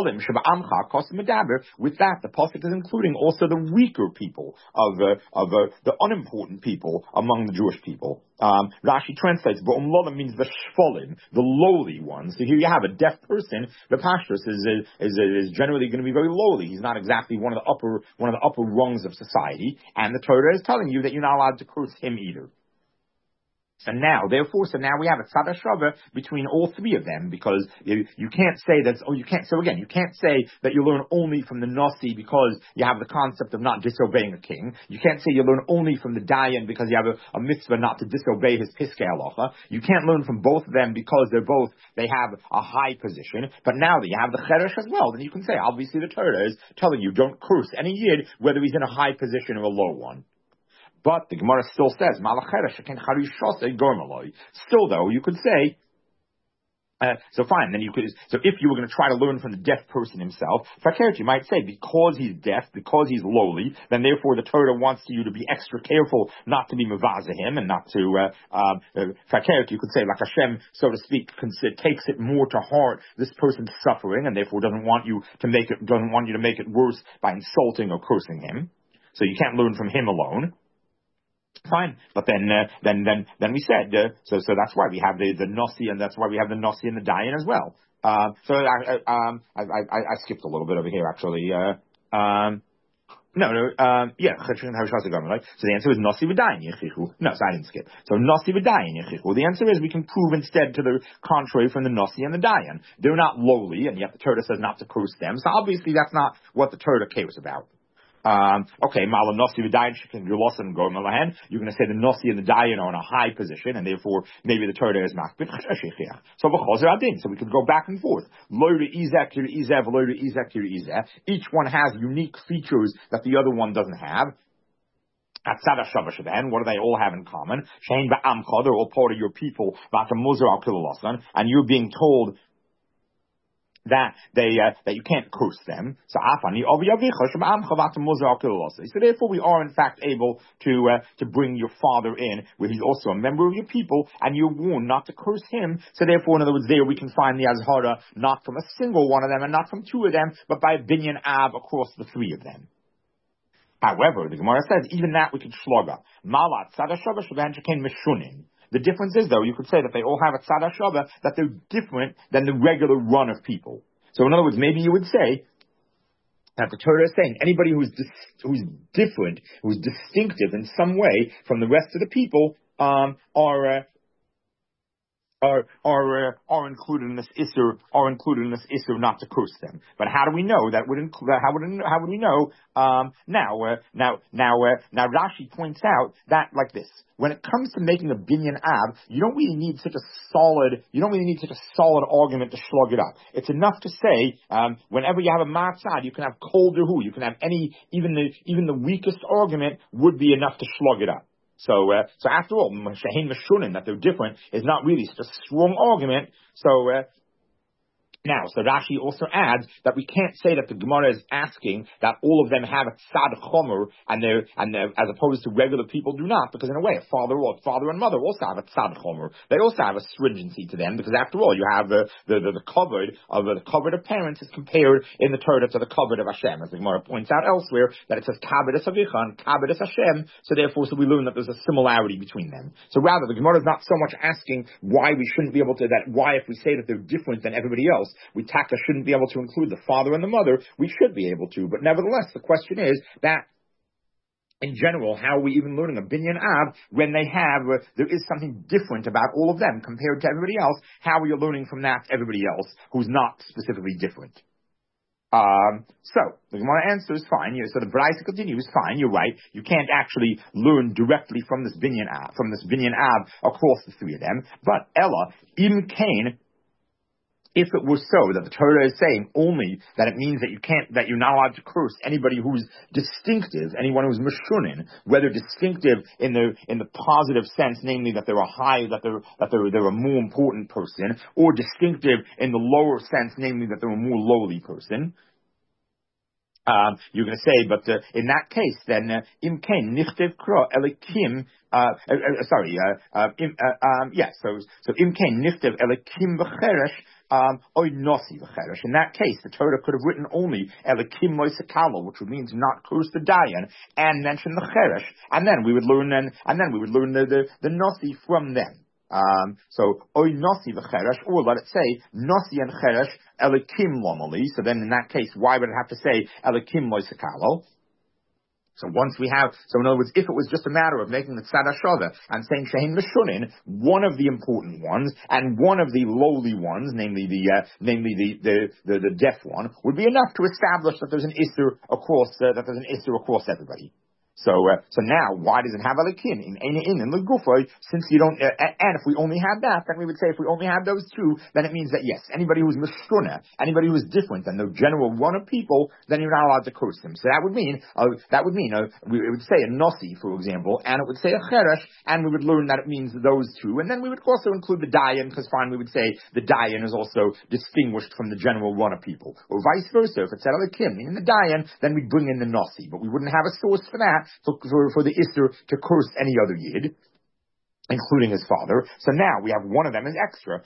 Speaker 1: that, the pasuk is including also the weaker people of the unimportant people among the Jewish people. Rashi translates, means the shfolim, the lowly ones. So here you have a deaf person. The pashtus is generally going to be very lowly. He's not exactly one of the upper rungs of society, and the Torah is telling you that you're not allowed to curse him either. So now we have a tzad hashava between all three of them, because you can't say that. You can't say that you learn only from the nasi because you have the concept of not disobeying a king. You can't say you learn only from the dayan because you have a mitzvah not to disobey his piskei halacha. You can't learn from both of them because they have a high position. But now that you have the cheresh as well, then you can say, obviously the Torah is telling you, don't curse any yid, whether he's in a high position or a low one. But the Gemara still says, still though, you could say, so fine, then so if you were going to try to learn from the deaf person himself, you might say, because he's deaf, because he's lowly, then therefore the Torah wants you to be extra careful not to be mavaza him, and not to, you could say, like Hashem, so to speak, takes it more to heart, this person's suffering, and therefore doesn't want you to make it worse by insulting or cursing him. So you can't learn from him alone. Fine, but then we said so that's why we have the nasi, and that's why we have the nasi and the dayan as well. So I skipped a little bit over here actually. So the answer is nasi v'dayan yechichu. No, so I didn't skip. So nasi v'dayan yechichu. The answer is we can prove instead to the contrary from the nasi and the dayan. They're not lowly, and yet the Torah says not to curse them. So obviously that's not what the Torah cares about. Okay, Mala Nossi V'dayan Shekin Gelos and Gor Malahan. You're going to say the Nossi and the Dayan are in a high position, and therefore maybe the Torah is Makbid. So V'chozer Adin. So we could go back and forth. Loyre Izeh, Kir Izeh, Loyre Izeh, Kir Izeh. Each one has unique features that the other one doesn't have. What do they all have in common? Shein Ba'amcha, they're all part of your people. V'ata Muzer Al Kilolosan, and you're being told that you can't curse them. So therefore we are in fact able to bring your father in, where he's also a member of your people, and you're warned not to curse him. So therefore, in other words, there we can find the azhara not from a single one of them and not from two of them, but by a binyan av across the three of them. However, the Gemara says even that we can shloga. Malat tzadashava shavahen mishunin. The difference is, though, you could say that they all have a tzad hashava, that they're different than the regular run of people. So in other words, maybe you would say that the Torah is saying anybody who's different, who's distinctive in some way from the rest of the people, are included in this issur not to curse them. But how do we know that would include? How would we know? Now Rashi points out that like this: when it comes to making a binyan av, you don't really need such a solid argument to slug it up. It's enough to say whenever you have a matzad, you can have kol derhu, you can have even the weakest argument would be enough to slug it up. So after all, Shehin Meshunin, that they're different, is not really such a strong argument. So Now, so Rashi also adds that we can't say that the Gemara is asking that all of them have a tzad chomer and they're as opposed to regular people do not, because in a way, father and mother also have a tzad chomer. They also have a stringency to them, because after all, you have the covered of parents is compared in the Torah to the covered of Hashem, as the Gemara points out elsewhere that it says kabedes avicha and kabedes Hashem. So therefore, we learn that there's a similarity between them. So rather, the Gemara is not so much asking why we shouldn't be able to why if we say that they're different than everybody else, we taka shouldn't be able to include the father and the mother. We should be able to, but nevertheless, the question is that in general, how are we even learning a binyan av when they have there is something different about all of them compared to everybody else? How are you learning from that to everybody else who's not specifically different? So the Gemara answers fine. So the Braisa continues fine. You're right. You can't actually learn directly from this binyan av across the three of them. But Ella im kain. If it was so that the Torah is saying only that it means that you're not allowed to curse anybody who's distinctive, anyone who's meshunin, whether distinctive in the positive sense, namely that they're a more important person, or distinctive in the lower sense, namely that they're a more lowly person. You're going to say, but in that case, then im kain nichtiv kro elikim. So im kain nichtiv elikim v'cheresh. In that case, the Torah could have written only Elikim Moisekalo, which would mean to not curse the Dayan, and mention the Cheresh, and then we would learn the Nosi from them. So Oy Nosi v'Cheresh, or let it say Nosi and Cheresh Elikim Lomali. So then, in that case, why would it have to say Elikim Moisekalo? So in other words, if it was just a matter of making the tzad hashava and saying shehin meshunin, one of the important ones and one of the lowly ones, namely the deaf one, would be enough to establish that there's an issur across everybody. So now, why does it have alikim in the gufay? Since you don't, and if we only had that, then we would say if we only had those two, then it means that yes, anybody who's mishkuna, anybody who's different than the general run of people, then you're not allowed to curse them. So that would mean it would say a nosi, for example, and it would say a cheresh, and we would learn that it means those two, and then we would also include the dayan, because fine, we would say the dayan is also distinguished from the general run of people, or vice versa. If it said alikim in the dayan, then we'd bring in the nosi, but we wouldn't have a source for that. For the Isser to curse any other Yid, including his father. So now we have one of them as extra.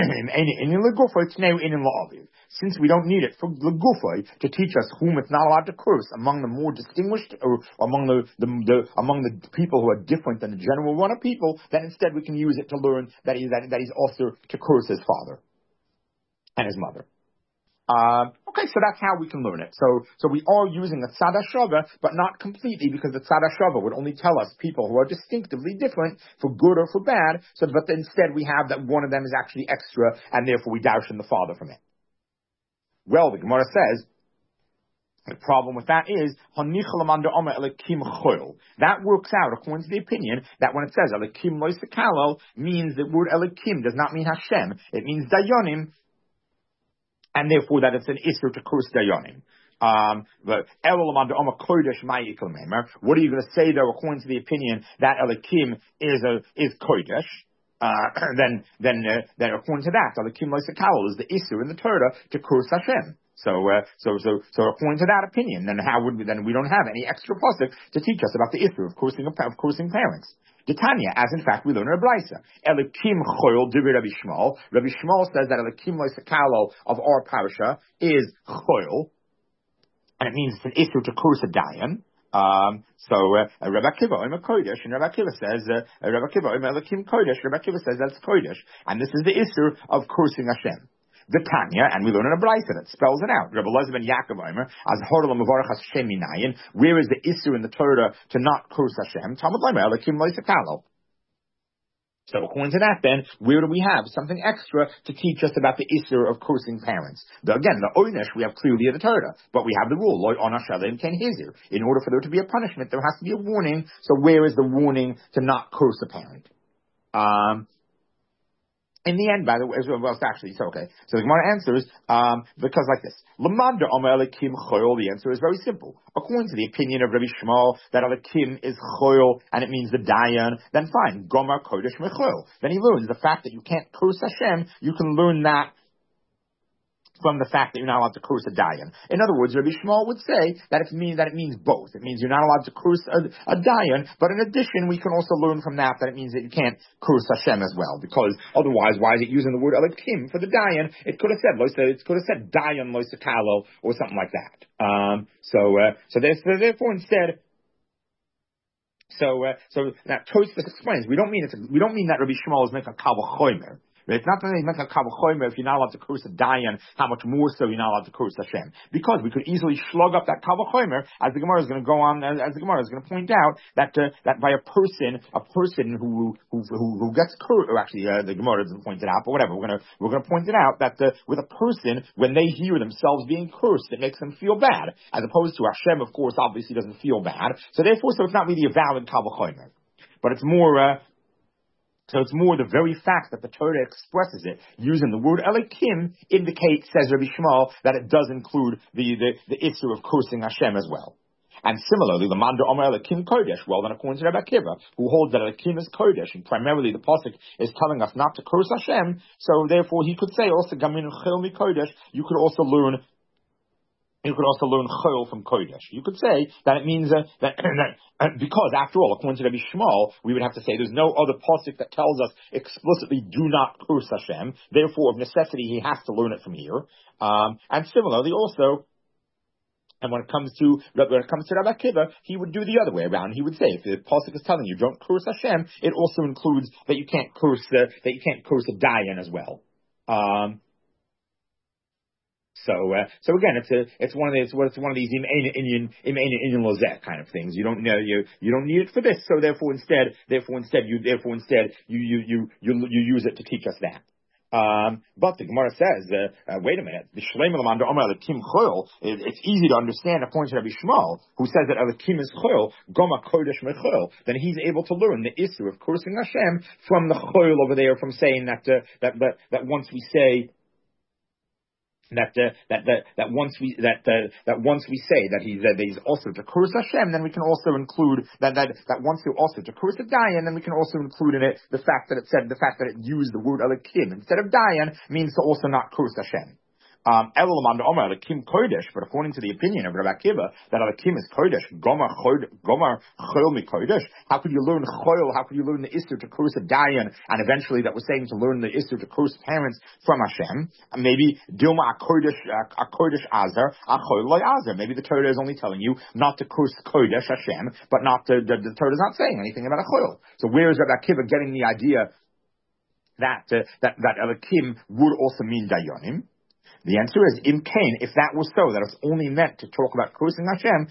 Speaker 1: Since we don't need it for Legufay to teach us whom it's not allowed to curse among the more distinguished, or among the people who are different than the general run of people, then instead we can use it to learn that he's also to curse his father and his mother. Okay, so that's how we can learn it. So we are using the tzad hashava, but not completely, because the tzad hashava would only tell us people who are distinctively different, for good or for bad. But instead we have that one of them is actually extra, and therefore we darshan the father from it. Well, the Gemara says, the problem with that is, that works out according to the opinion that when it says Elikim Loisekalo, means the word Elikim does not mean Hashem, it means Dayanim, and therefore that it's an issur to curse dayanim. What are you going to say though, according to the opinion that Elikim is kodesh? Then according to that, Elikim Loisekalo is the issur in the Torah to curse Hashem. So according to that opinion, then we don't have any extra pasuk to teach us about the issur of cursing parents. Tanya, as in fact we learn in a Braisa. Elikim choil divrei Rabbi Shmuel. Rabbi Shmuel says that Elikim Loisekalo of our parasha is choil, and it means it's an issur to curse a dayan. Rabbi Akiva Omer Kodesh, and Rabbi Akiva says Rabbi Akiva Omer Elikim Kodesh. Rabbi Akiva says that's Kodesh, and this is the issur of cursing Hashem. The Tanya, and we learn in a Braisa that spells it out. Rabbi Elazar ben Yaakov Omer, as Horel Mavarach Hashem Minayin, where is the issur in the Torah to not curse Hashem? Talmud Omer Elikim Loisekalo. So according to that, then, where do we have something extra to teach us about the issur of cursing parents? Again, the oynish we have clearly in the Torah, but we have the rule, loy onashalim ken hizir. In order for there to be a punishment, there has to be a warning. So where is the warning to not curse a parent? In the end, by the way, well, actually, it's okay. So the Gemara answers, because like this. Lamanda Omer Elikim Choyol, the answer is very simple. According to the opinion of Rabbi Shmuel, that Elikim is Choyol, and it means the Dayan, then fine, Gomer Kodesh Mechoyol. Then he learns the fact that you can't curse Hashem, you can learn that from the fact that you're not allowed to curse a dayan. In other words, Rabbi Shmuel would say that it means both. It means you're not allowed to curse a dayan, but in addition, we can also learn from that it means that you can't curse Hashem as well, because otherwise, why is it using the word Elokim for the dayan? It could have said dayan loisa kalo or something like that. So therefore instead. So that Tosfos explains we don't mean that Rabbi Shmuel is making a kal v'chomer. It's not that he's making a kal v'chomer if you're not allowed to curse a dayan, how much more so you're not allowed to curse Hashem. Because we could easily slug up that kal v'chomer, as the Gemara is going to go on, as the Gemara is going to point out that by a person who gets cursed, or actually the Gemara doesn't point it out, but whatever, we're going to point it out that with a person, when they hear themselves being cursed, it makes them feel bad, as opposed to Hashem, of course, obviously doesn't feel bad. So it's not really a valid kal v'chomer, but it's more. So it's more the very fact that the Torah expresses it using the word Elokim indicates, says Rabbi Shmuel, that it does include the issue of cursing Hashem as well. And similarly, the Manda Omer Elokim Kodesh, well then according to Rabbi Akiva, who holds that Elokim is Kodesh, and primarily the Pasuk is telling us not to curse Hashem, so therefore he could say also, Gamin Chil Mi Kodesh, you could also learn chol from kodesh. You could say that it means that because after all, according to Rabbi Shmuel, we would have to say there's no other pasuk that tells us explicitly do not curse Hashem. Therefore, of necessity, he has to learn it from here. And similarly, also. And when it comes to Rabbi Akiva, he would do the other way around. He would say, if the pasuk is telling you don't curse Hashem, it also includes that you can't curse a dayan as well. So again, it's one of these Indian lozeh kind of things. You don't need it for this. So therefore instead you use it to teach us that. But the Gemara says, wait a minute, the Shleim Lamanda Omer Elokim Chol. It's easy to understand according to Rabbi Shmuel, who says that Elokim is Chol, Goma Kodesh Mechol. Then he's able to learn the issue of cursing Hashem from the Chol over there, from saying that once we say. That once we say that he's also to curse Hashem, then we can also include that once you're also to curse a dayan, then we can also include in it the fact that it used the word Elokim instead of dayan means to also not curse Hashem. Elokim Kodesh, but according to the opinion of Rabbi Akiva, that Elokim is Kodesh, Gomer Chol Mi Kodesh. How could you learn Chol? How could you learn the Isser to curse a dayan? And eventually that was saying to learn the Isser to curse parents from Hashem. Maybe Dilma a Kodesh Azer, a Chol Lo Azer. Maybe the Torah is only telling you not to curse Kodesh Hashem, but not the Torah is not saying anything about a Chol. So where is Rabbi Akiva getting the idea that Elokim would also mean dayanim? The answer is, Im Kain, if that was so, that it's only meant to talk about cursing Hashem,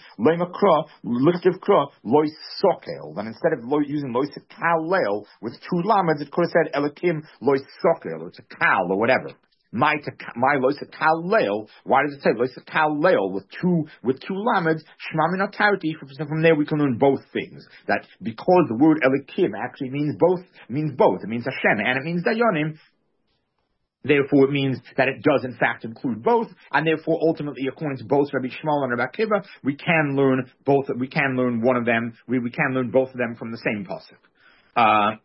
Speaker 1: lois sokel, then instead of using lois kalel with two lameds, it could have said Elokim lois sokel, or it's a kal, or whatever. My lois kalel, why does it say lois kalel with two lameds, shmamin autarity, from there we can learn both things. That because the word Elokim actually means both. It means Hashem, and it means dayanim. Therefore, it means that it does in fact include both, and therefore, ultimately, according to both Rabbi Shmuel and Rabbi Akiva, we can learn both. We can learn one of them. We can learn both of them from the same pasuk.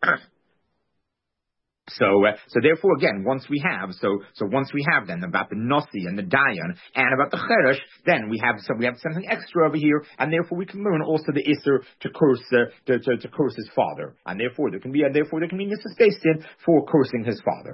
Speaker 1: So therefore, again, once we have then about the Nasi and the Dayan and about the Cheresh, then we have something extra over here, and therefore we can learn also the Isser to curse his father, and therefore there can be Mrs. Bastin for cursing his father.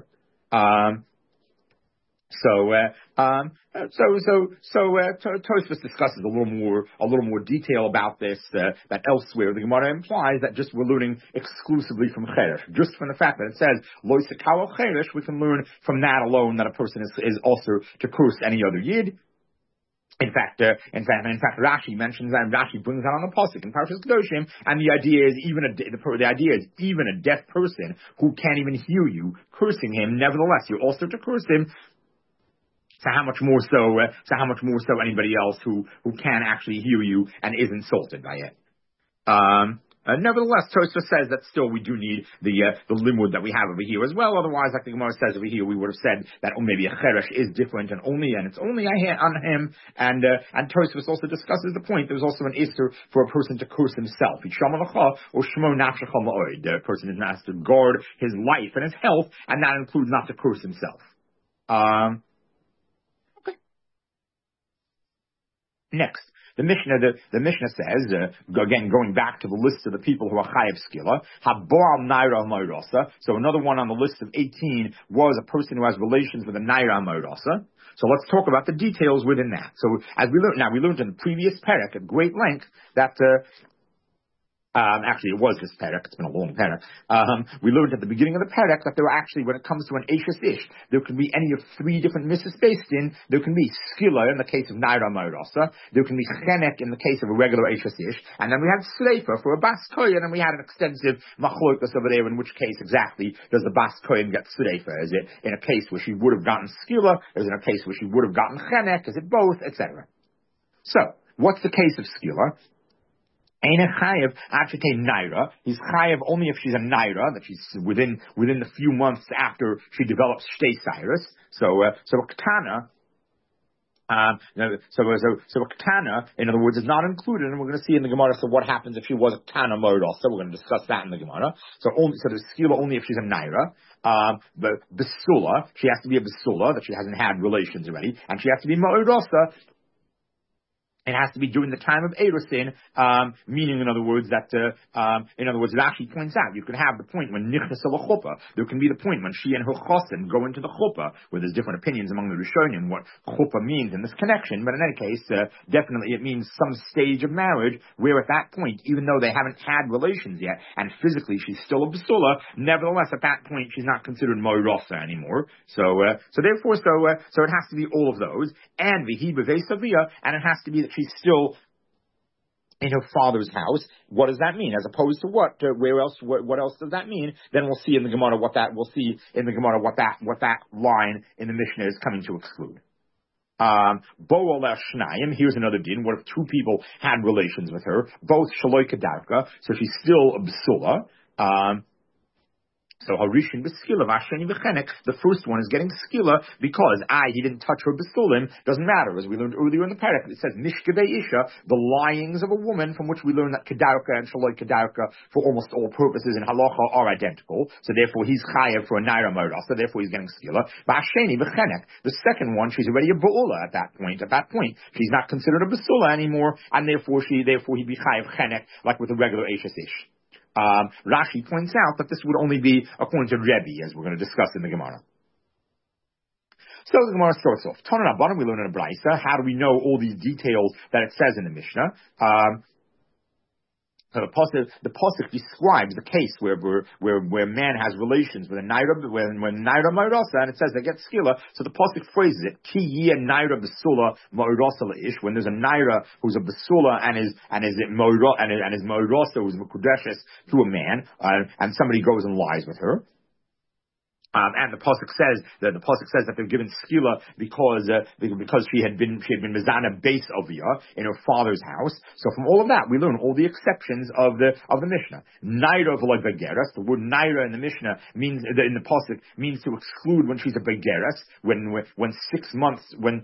Speaker 1: Tosfos discusses a little more detail about this, that elsewhere the Gemara implies that just we're learning exclusively from Cheresh. Just from the fact that it says, Lo Sekalo Cheresh, we can learn from that alone that a person is also to curse any other Yid. In fact, Rashi mentions that, and Rashi brings that on the pasuk in Parshas Kedoshim, and the idea is even a deaf person who can't even hear you cursing him, nevertheless you're also to curse him. So how much more so anybody else who can actually hear you and is insulted by it. Nevertheless, Tosfos says that still we do need the limud that we have over here as well. Otherwise, like the Gemara says over here, we would have said that maybe a cheresh is different and it's only on him. And Tosfos also discusses the point. There's also an issur for a person to curse himself. Or shmo nafshecha ma'od. The person is asked to guard his life and his health, and that includes not to curse himself. Next, the Mishnah says, again, going back to the list of the people who are chayav skila, haboal naira moirasa. So another one on the list of 18 was a person who has relations with a naira moirasa. So let's talk about the details within that. So as we learned in the previous parak at great length that actually, it was this parak. It's been a long parak. We learned at the beginning of the parak that there are actually, when it comes to an Eishes Ish, there can be any of three different misses based in. There can be skila in the case of Naira Moirasa. There can be chenek in the case of a regular Eishes Ish. And then we had sleifa for a Bas Kohen, and we had an extensive machlokas over there, in which case exactly does the Bas Kohen get sleifa? Is it in a case where she would have gotten skila? Is it in a case where she would have gotten chenek? Is it both? Etc. So, what's the case of skila? Ain't a chayev actually naira. He's chayev only if she's a naira, that she's within the few months after she develops shtei cyrus. So a ketana. So a ketana, in other words, is not included, and we're going to see in the Gemara. So what happens if she was a ketana mode also? We're going to discuss that in the Gemara. So there's skila only if she's a naira. But besula, she has to be a besula, that she hasn't had relations already, and she has to be ma'orasa. It has to be during the time of Erusin, meaning, in other words, Rashi points out, you could have the point when Nichnas al chuppah. There can be the point when she and her chosin go into the chuppah, where there's different opinions among the Rishonim what chuppah means in this connection. But in any case, definitely it means some stage of marriage where at that point, even though they haven't had relations yet, and physically she's still a basula, nevertheless at that point she's not considered moirasa anymore. So it has to be all of those, and vihi b'veisavia, and it has to be that she's still in her father's house. What does that mean? As opposed to what? Where else? What else does that mean? Then we'll see in the Gemara what that line in the Mishnah is coming to exclude. Here's another din. What if two people had relations with her, both shaloi kedarka, so she's still a basula. So Harishin b'skila v'asheni v'chenek. The first one is getting skila because he didn't touch her b'sulim. Doesn't matter, as we learned earlier in the parak. It says mishkadei isha, the lyings of a woman, from which we learn that kedarka and shaloi kedarka, for almost all purposes in halacha, are identical. So therefore he's chayav for a naira moirasa. Therefore he's getting skila. V'asheni v'chenek. The second one, she's already a ba'ula at that point. At that point, she's not considered a b'sula anymore, and therefore he'd be chayav chenek like with a regular eishes ish. Rashi points out that this would only be according to Rebbe, as we're going to discuss in the Gemara. So the Gemara starts off. Tanan Abanim, we learn in a Braisa. How do we know all these details that it says in the Mishnah? So the pasuk describes the case where man has relations with a naira, when naira ma'orasa, and it says they get skila. So the pasuk phrases it ki yeh naira basula ma'orasa leish. When there's a naira who's a basula and is ma'orasa who's mekudeshes to a man, and somebody goes and lies with her. And the pasuk says that they're given skila because she had been mizana base avia in her father's house. So from all of that, we learn all the exceptions of the Mishnah. Naira v'lo begeres. The word naira in the Mishnah means in the pasuk means to exclude when she's a begeres, when 6 months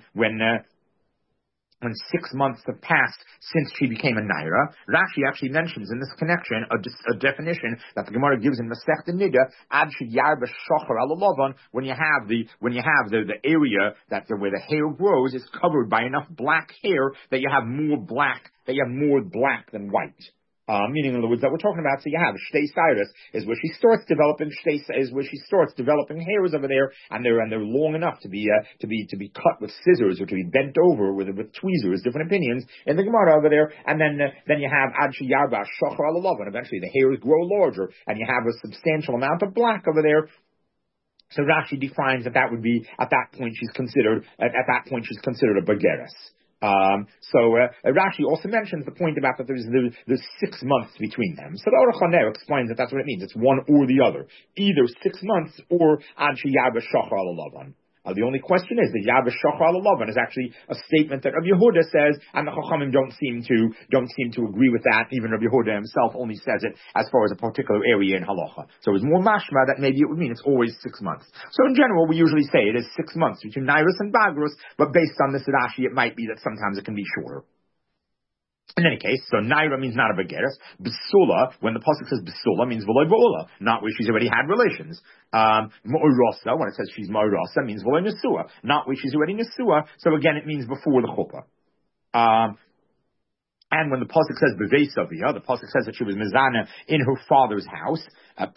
Speaker 1: when 6 months have passed since she became a naira. Rashi actually mentions in this connection a definition that the Gemara gives in Masechta Nida, ad sheyar b'shachar ala lavan, when you have the area where the hair grows is covered by enough black hair that you have more black than white. Meaning, in other words, that we're talking about. So you have shtei cyrus is where she starts developing hairs over there, and they're long enough to be cut with scissors or to be bent over with tweezers. Different opinions in the Gemara over there, and then you have ad sheyarba shachar alalav, and eventually the hairs grow larger, and you have a substantial amount of black over there. So Rashi defines that would be at that point she's considered a begeres. Rashi also mentions the point about that there's 6 months between them. So the Aruch HaNer explains that that's what it means. It's one or the other. Either 6 months or ad sheyar b'shachar alalavan. The only question is that Yad B'Shachar Alavan is actually a statement that Rabbi Yehuda says, and the Chachamim don't seem to agree with that. Even Rabbi Yehuda himself only says it as far as a particular area in halacha. So it's more mashma that maybe it would mean it's always 6 months. So in general, we usually say it is 6 months between Nairus and Bagrus, but based on this Rashi, it might be that sometimes it can be shorter. In any case, so Naira means not a begeres. Besula, when the pasuk says besula, means v'loy v'ola, not where she's already had relations. Ma'orasa, when it says she's ma'orasa, means v'loy nesua, not where she's already nesua. So again, it means before the chuppah. And when the pasuk says b'veisavia, the pasuk says that she was mizana in her father's house. That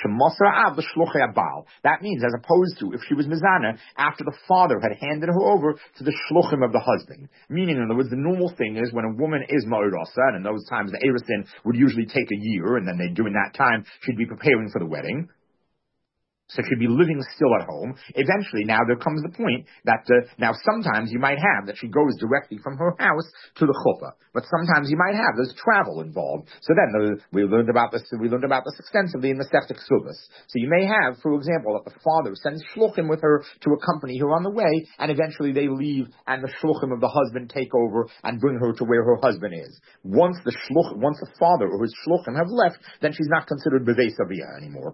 Speaker 1: means, as opposed to if she was mizana after the father had handed her over to the shluchim of the husband. Meaning, in other words, the normal thing is when a woman is ma'orasa, and in those times the erisin would usually take a year, and then during that time she'd be preparing for the wedding. So she'd be living still at home. Eventually, now there comes the point that now sometimes you might have that she goes directly from her house to the chuppah, but sometimes you might have there's travel involved. So then we learned about this extensively in the Masechta Ksubas. So you may have, for example, that the father sends shluchim with her to accompany her on the way, and eventually they leave, and the shluchim of the husband take over and bring her to where her husband is. Once the father or his shluchim have left, then she's not considered b'veis aviyah anymore.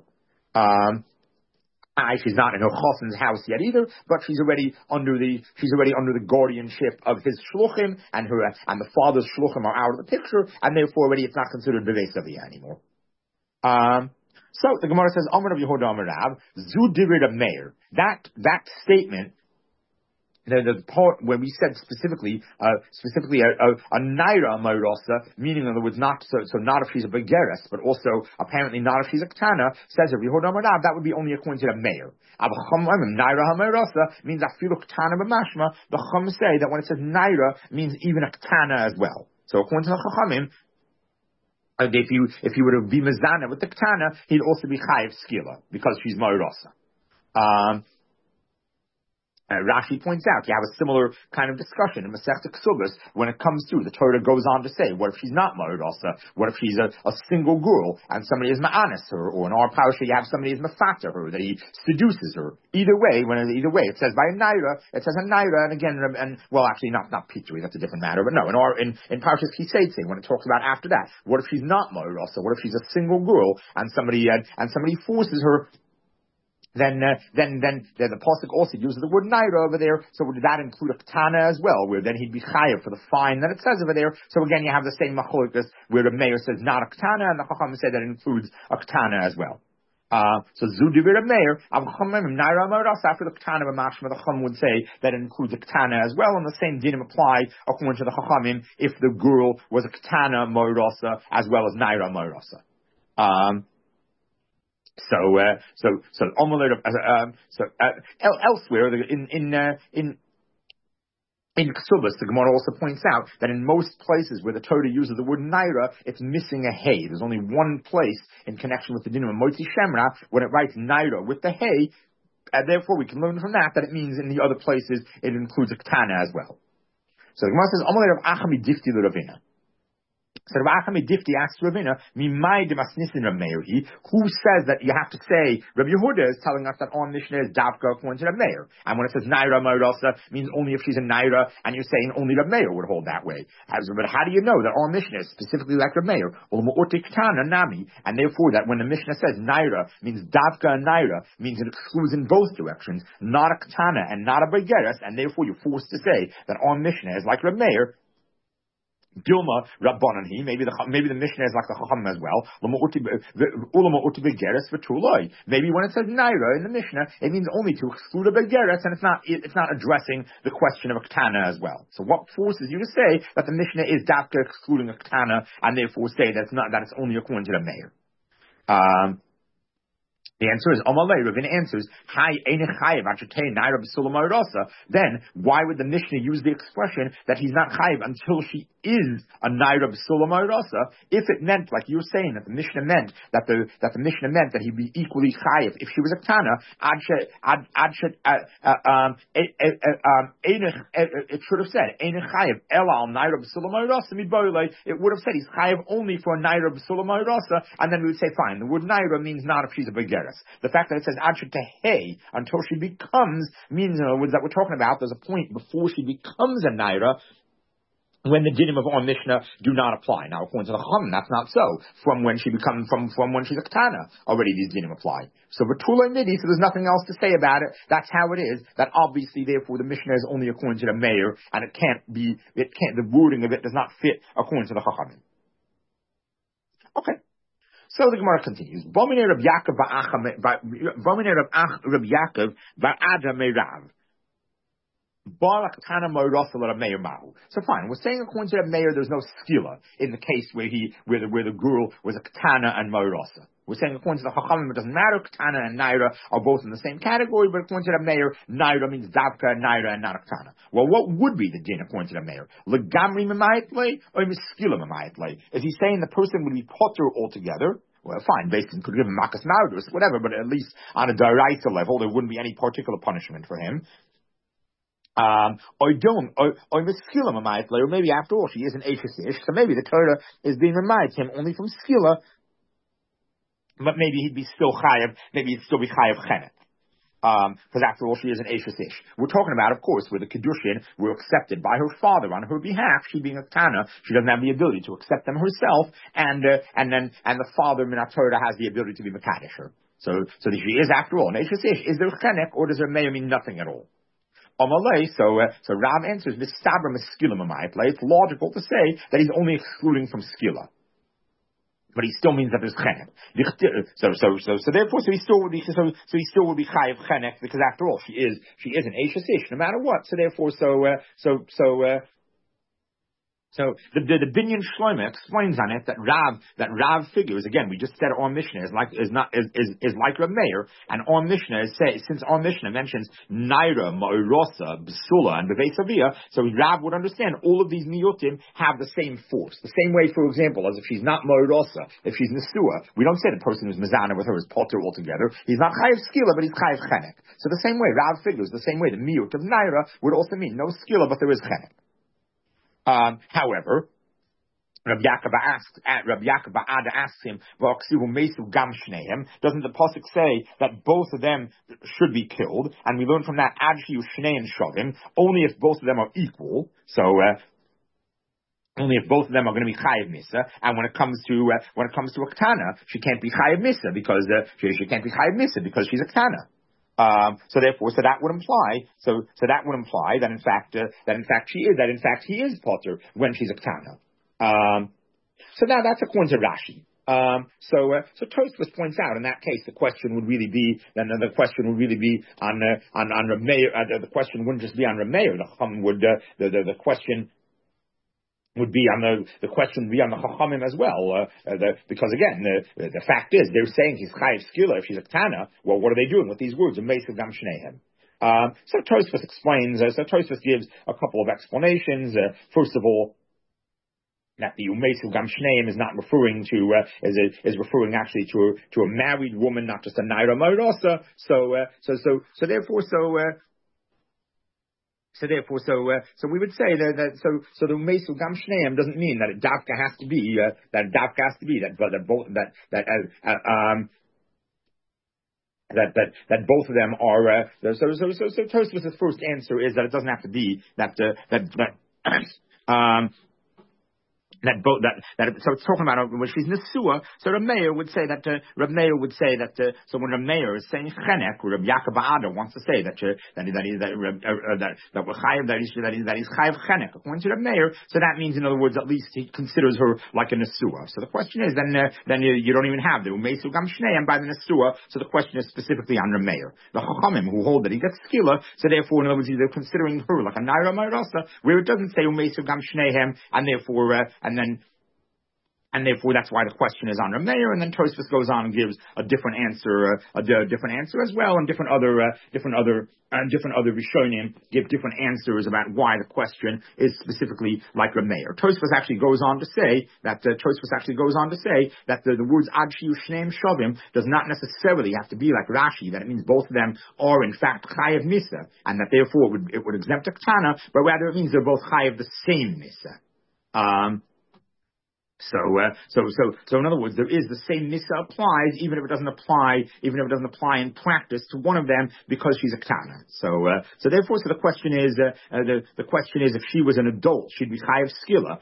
Speaker 1: She's not in her chassan's house yet either, but she's already under the guardianship of his shluchim, and the father's shluchim are out of the picture, and therefore already it's not considered b'veis aviyah anymore. So the Gemara says, Amar of Yehuda Amar Rav, Zu Divid of Meir. That statement. The part where we said specifically a naira ma'orasa, meaning in other words not not if she's a begeres, but also apparently not if she's a ketana, says if Yehuda Amar Rav, that would be only according to the mayor. Naira ma'orasa means afilu ketana b'mashma. The chum say that when it says naira means even a ketana as well. So according to the chachamim, if you were to be mezana with the ketana, he'd also be chayiv skila because she's ma'orasa. Rashi points out you have a similar kind of discussion in Masechta Ksubas when it comes to the Torah goes on to say, what if she's not ma'orasa? What if she's a single girl and somebody is ma'anis her, or in our parasha you have somebody is mafata her, that he seduces her? Either way, it says by a naira, it says a naira, and again, actually not pitui, that's a different matter, but no, in Parashas Kiseitze, when it talks about after that, what if she's not ma'orasa? What if she's a single girl and somebody forces her? Then the pasuk also uses the word naira over there. So would that include a ketana as well, where then he'd be chayav for the fine that it says over there? So again, you have the same machlokas where the mayor says not a ketana, and the chacham said that it includes a ketana as well. So Zudivir Meir, Naira Ma'orasa, after the ketana b'mashma, the chacham would say that it includes a ketana as well, and the same dinim apply according to the chachamim if the girl was a ketana ma'orasa as well as naira ma'orasa. Elsewhere in Ksubas, the Gemara also points out that in most places where the Torah uses the word naira, it's missing a hey. There's only one place in connection with the dinim of Motzi Shemra when it writes naira with the hey, and therefore we can learn from that it means in the other places it includes a ketana as well. So the Gemara says, Amalei Rav Acha midifti l'Ravina. So Rav Acha midifti asks Ravina, Mimai demasnisin Rav Meir, who says that you have to say, Rav Yehuda is telling us that on Mishnah is davka according to Rav Meir. And when it says naira ma'orasa, means only if she's a naira, and you're saying only Rav Meir would hold that way. But how do you know that on Mishnah is specifically like Rav Meir? And therefore that when the Mishnah says naira means davka and naira, means it excludes in both directions, not a ketana and not a begeres, and therefore you're forced to say that on Mishnah is like Rav Meir. Dilma Rabbananhi, maybe the Mishnah is like the Chacham as well. Maybe when it says naira in the Mishnah, it means only to exclude a begeres, and it's not addressing the question of a ketana as well. So what forces you to say that the Mishnah is dafka excluding a ketana, and therefore say that it's only according to the mayor? The answer is, Amalei, Ravina answers, then why would the Mishnah use the expression that he's not chayiv until she is a naira b'sula ma'orasa? If it meant, like you were saying, that the Mishnah meant that he'd be equally chayiv if she was a ketana, it should have said, it would have said he's chayiv only for a naira b'sula ma'orasa, and then we would say, fine, the word naira means not if she's a begeres. The fact that it says ad hey until she becomes means, in other words, that we're talking about there's a point before she becomes a naira when the dinim of our Mishnah do not apply. Now, according to the Chum, that's not so. From when she's a ketana, already these dinim apply. So Batula Midi, so there's nothing else to say about it. That's how it is. That obviously, therefore, the Mishnah is only according to the mayor, and the wording of it does not fit according to the Chachamim. Okay. So the Gemara continues. V'minei Rab Yaakov ba'ada meirav. Barak Tana Moirasa Let a Mayor Mahu. So fine, we're saying according to the mayor, there's no skila in the case where the girl was a Katana and Moirasa. We're saying according to the Chachamim, it doesn't matter. Katana and Naira are both in the same category, but according to the mayor, Naira means Davka, Naira, and not a Katana. Well, what would be the din according to the mayor? Legamri Memayatle or Miskila Memayatle? Is he saying the person would be potter altogether? Well, fine, basically could give him Makas Naudus, whatever, but at least on a Daraisa level, there wouldn't be any particular punishment for him. Or Miskila Memayatle, or maybe after all, she is an Eishesish, so maybe the Torah is being reminded him only from Skila, but maybe he'd be still chayav, maybe he'd still be chayav chenek. Because after all, she is an Eishes Ish. We're talking about, of course, where the Kedushin were accepted by her father on her behalf. She being a Tana, she doesn't have the ability to accept them herself, and the father, Minat Torah, has the ability to be Mekadesh her. So she is, after all, an Eishes Ish. Is there chenek, or does her mayor mean nothing at all? Amalei, so Rav answers, Mistabra Miskila Mamayat. It's logical to say that he's only excluding from Skila. But he still means that there's chenek. So therefore, he still would be chayiv chenek, because after all, she is an Eishes Ish, no matter what. So therefore, So the Binyan Shloimeh explains on it that Rav figures, again, we just said our Mishnah is like Rav Meir, and our Mishnah since our Mishnah mentions Naira, Ma'irasa, B'sula, and B'vei Savia, so Rav would understand all of these Niyutim have the same force. The same way, for example, as if she's not Ma'irasa, if she's Nesua, we don't say the person who's Mizana with her is Potter altogether. He's not Chayiv Skila, but he's Chayiv Chenek. So the same way, Rav figures, the same way the Miyut of Naira would also mean no Skila, but there is Chenek. However, Rabbi Yaakov Ba'ada asks him, doesn't the pasuk say that both of them should be killed? And we learn from that, only if both of them are equal. So, only if both of them are going to be chayiv misa, and when it comes to a Ketana, she can't be chayiv misa because she can't be chayiv misa because she's a Ketana. So that would imply that in fact he is potter when she's a Ketana. So now that's according to Rashi. So Tosfos points out in that case the question would really be on Rav Meir. The question wouldn't just be on Rav Meir. The question would be on the question would be on the Chachamim as well, because again, the fact is they're saying he's chayiv skila if she's a Ketana. Well, what are they doing with these words? Meisav gam shnehem. So Tosfos explains. So Tosfos gives a couple of explanations. First of all, that the Umeisav gam shnehem is not referring to is referring actually to a married woman, not just a naira ma'irasa. So we would say that the Meisu Gam Shneim doesn't mean that Davka has to be both of them are so Tosfos' first answer is that it doesn't have to be so it's talking about when she's Nesua, so Rav Meir would say that so when Rav Meir is saying Chenek, or Rabbi Yaakov Ba'ada wants to say that he's Chayiv Chenek according to Rav Meir, so that means in other words at least he considers her like a Nesua. So the question is then you don't even have the Umeisu Gam Shneim by the Nesua, so the question is specifically on Rav Meir. The Chachamim who hold that he gets Skila, so therefore in other words they're considering her like a Naira Ma'irasa, where it doesn't say Umeisu Gam Shneim, and therefore that's why the question is on Rav Meir, and then Tosfos goes on and gives a different answer as well, and different other Rishonim give different answers about why the question is specifically like Rav Meir. Tosfos actually goes on to say that the words Ad Shiyu Shneim Shavim does not necessarily have to be like Rashi, that it means both of them are in fact Chayiv Misa, and that therefore it would exempt a Ketana, but rather it means they're both Chayiv the same Misa. So in other words, there is the same misa applies, even if it doesn't apply in practice to one of them because she's a Ketana. So therefore, the question is, if she was an adult, she'd be chayiv skila,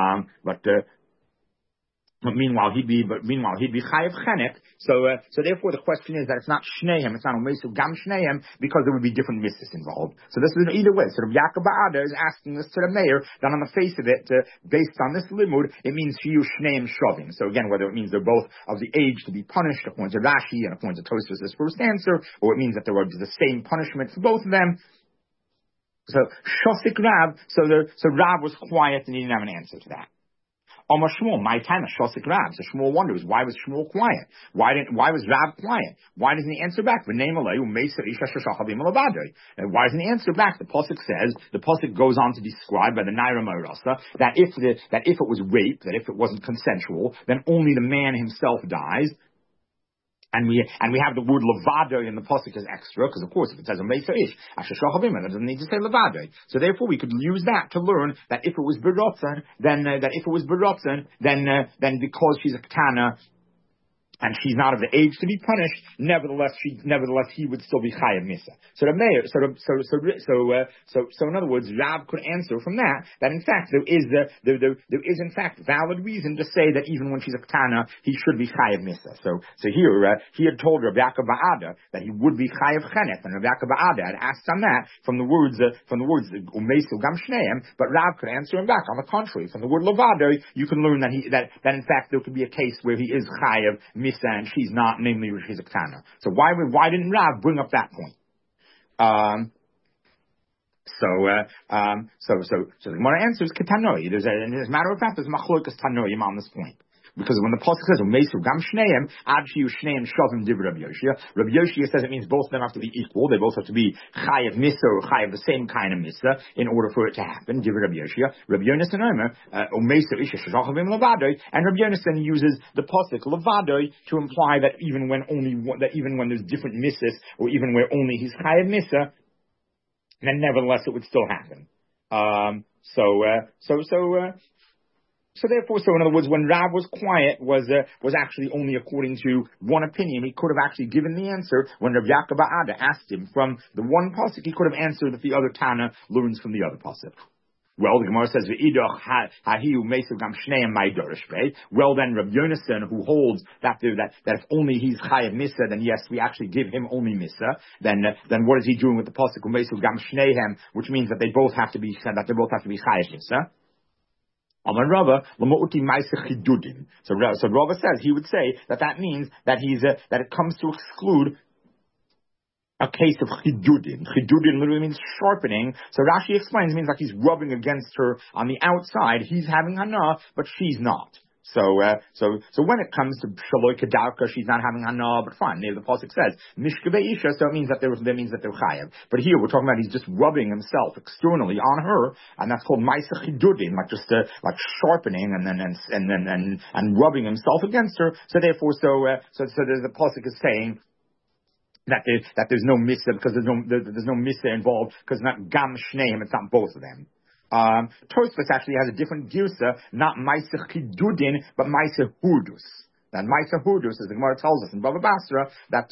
Speaker 1: But meanwhile, he'd be chayiv chenek. So therefore, the question is that it's not shneim, it's not umeisu gam shneim, because there would be different mitzvahs involved. So this is either way. So Rabbi Yaakov Ba'ada is asking this to the mayor, that on the face of it, based on this limud, it means shiyu shneim shovim. So again, whether it means they're both of the age to be punished, according to Rashi and according to Tosfos' first answer, or it means that there was the same punishment for both of them. So Shosik Rab, so Rab was quiet and he didn't have an answer to that. Omar Shmuel, my time of Shosik Rab. So Shmuel wonders, why was Shmuel quiet? Why was Rab quiet? Why doesn't he answer back? And why doesn't he answer back? The Pasuk goes on to describe by the Naira Marasa that if it was rape, that if it wasn't consensual, then only the man himself dies. And we have the word levado in the pasuk as extra, because of course if it says a meisa ish, asher shachavim, that doesn't need to say levado. So therefore we could use that to learn that if it was berotzen, then because she's a ketana, and she's not of the age to be punished, nevertheless he would still be chayav misa. So the mayor, so in other words, Rab could answer from that in fact there is in fact valid reason to say that even when she's a ketana, he should be chayav misa. So here he had told Rabbi Yaakov Ba'ada that he would be chayav chenet, and Rabbi Yaakov Ba'ada had asked on that from the words umeisu gam shneim, but Rab could answer him back. On the contrary, from the word levado, you can learn that in fact there could be a case where he is chayav misa and she's not, namely she's a ketana. So why didn't Rav bring up that point? So the Gemara answers ketanoi. As a matter of fact, there's machlokas tanoim on this point. Because when the pasuk says "Umeisu gam shneim," ad shiyu shneim shavim div Rabbi Yoshia. Rabbi Yoshia says it means both of them have to be equal. They both have to be chayav misa or chayav the same kind of misa in order for it to happen. Div Rabbi Yoshia. Rabbi Yonasan Omer umeisu isha shachavim levadoi, and Rabbi Yonasan uses the pasuk levadoi to imply that even when there's different misas, or even where only he's chayav misa, then nevertheless it would still happen. So therefore, in other words, when Rav was quiet, was actually only according to one opinion. He could have actually given the answer when Rav Yaakov Ba'ada asked him from the one pasuk. He could have answered that the other Tana learns from the other pasuk. Well, the Gemara says, well then, Rav Yonasan, who holds that if only he's chayav misa, then yes, we actually give him only misa. Then what is he doing with the pasuk which means that they both have to be chayav misa? Amar Rava, so Rava says, he would say that means that that it comes to exclude a case of chidudin. Chidudin literally means sharpening. So Rashi explains, it means like he's rubbing against her on the outside. He's having hana, but she's not. So when it comes to shaloi kedarka, she's not having hana, but fine. Maybe the pasuk says mishkavei isha, so it means that they're chayav. But here we're talking about he's just rubbing himself externally on her, and that's called ma'aseh chidudin, like sharpening and rubbing himself against her. So therefore, the pasuk is saying that there's no misa, because there's no misa involved, because it's not gam shneim, it's not both of them. Tosfos actually has a different girsa, not ma'aseh chidudin, but ma'aseh hurdus. And ma'aseh hurdus, as the Gemara tells us in Bava Basra,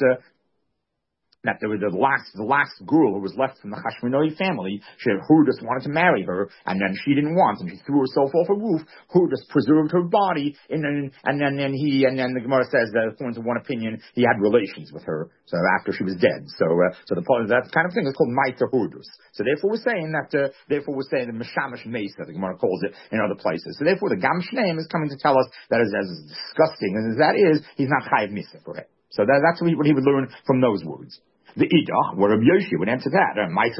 Speaker 1: that there was the last girl who was left from the Hashmonai family. Hurdus wanted to marry her, and then she didn't want, and she threw herself off a roof. Hurdus preserved her body, and then the Gemara says that according to one opinion, he had relations with her. So after she was dead, that kind of thing is called ma'aseh hurdus. So therefore we're saying the mishamash mesa, the Gemara calls it in other places. So therefore the gam shneim is coming to tell us that as disgusting as that is, he's not chayav misa for it. So that's what he would learn from those words. The idach, where Rabbi Yoshi would answer that,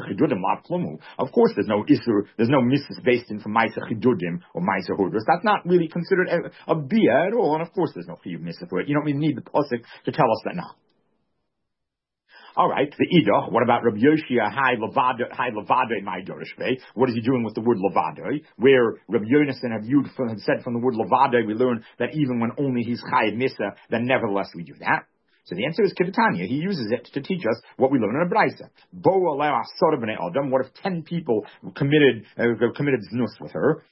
Speaker 1: of course there's no missus based in from ma'aseh chidudim or ma'aseh hurdus. That's not really considered a bia at all, and of course there's no chiyuv misa for it. You don't even need the pasuk to tell us that now. All right, the idach, what about Rabbi Yoshia, hi levado my dorishve? What is he doing with the word levado? Where Rabbi Yonasan had said from the word levado, we learn that even when only he's chayav misa, then nevertheless we do that. So the answer is Kidatanya. He uses it to teach us what we learn in a Braisa. What if 10 people committed znus with her?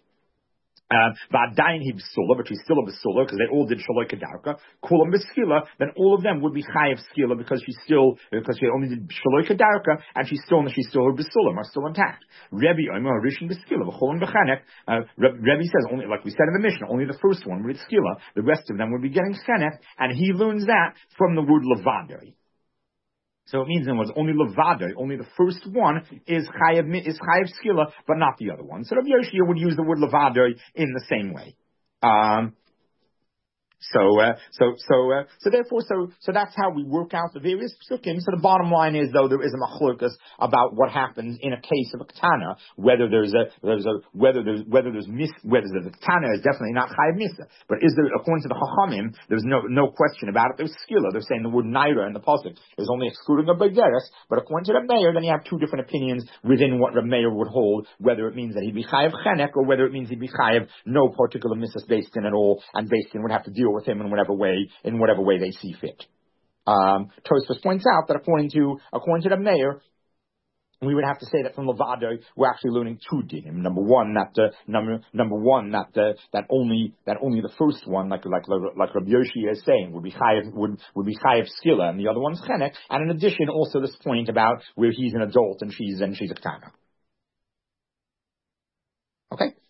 Speaker 1: But she's still a besula because they all did shaloi kedarka. Kulam beskila, then all of them would be chayav skila because she only did shaloi kedarka and she's still her besulam are still intact. Rebbe Omer Rishon beskila v'cholim b'chenek. Rebbe says only, like we said in the Mishnah, only the first one would be skila. The rest of them would be getting chenek, and he learns that from the word levadoi. So it means it was only levado, only the first one is chayav skila, but not the other one. So Rabbi Yoshia would use the word levado in the same way. So therefore, so that's how we work out the various psukim. So the bottom line is, though, there is a machlokas about what happens in a case of a ketana, whether the ketana is definitely not chayav misa, but is there, according to the chachamim, there's no question about it. There's skila. They're saying the word naira in the pasuk is only excluding a begeres, but according to the mayor, then you have two different opinions within what the mayor would hold, whether it means that he'd be chayav chenek or whether it means he'd be chayav no particular misas based in at all, and based in would have to deal with him in whatever way they see fit. Tosfos points out that according to the mayor, we would have to say that from Levada we're actually learning two dinim. Number one, that only the first one, like Rabbi Yoshi is saying, would be chayav skila, and the other one's chenek. And in addition, also this point about where he's an adult and she's a ketana. Okay.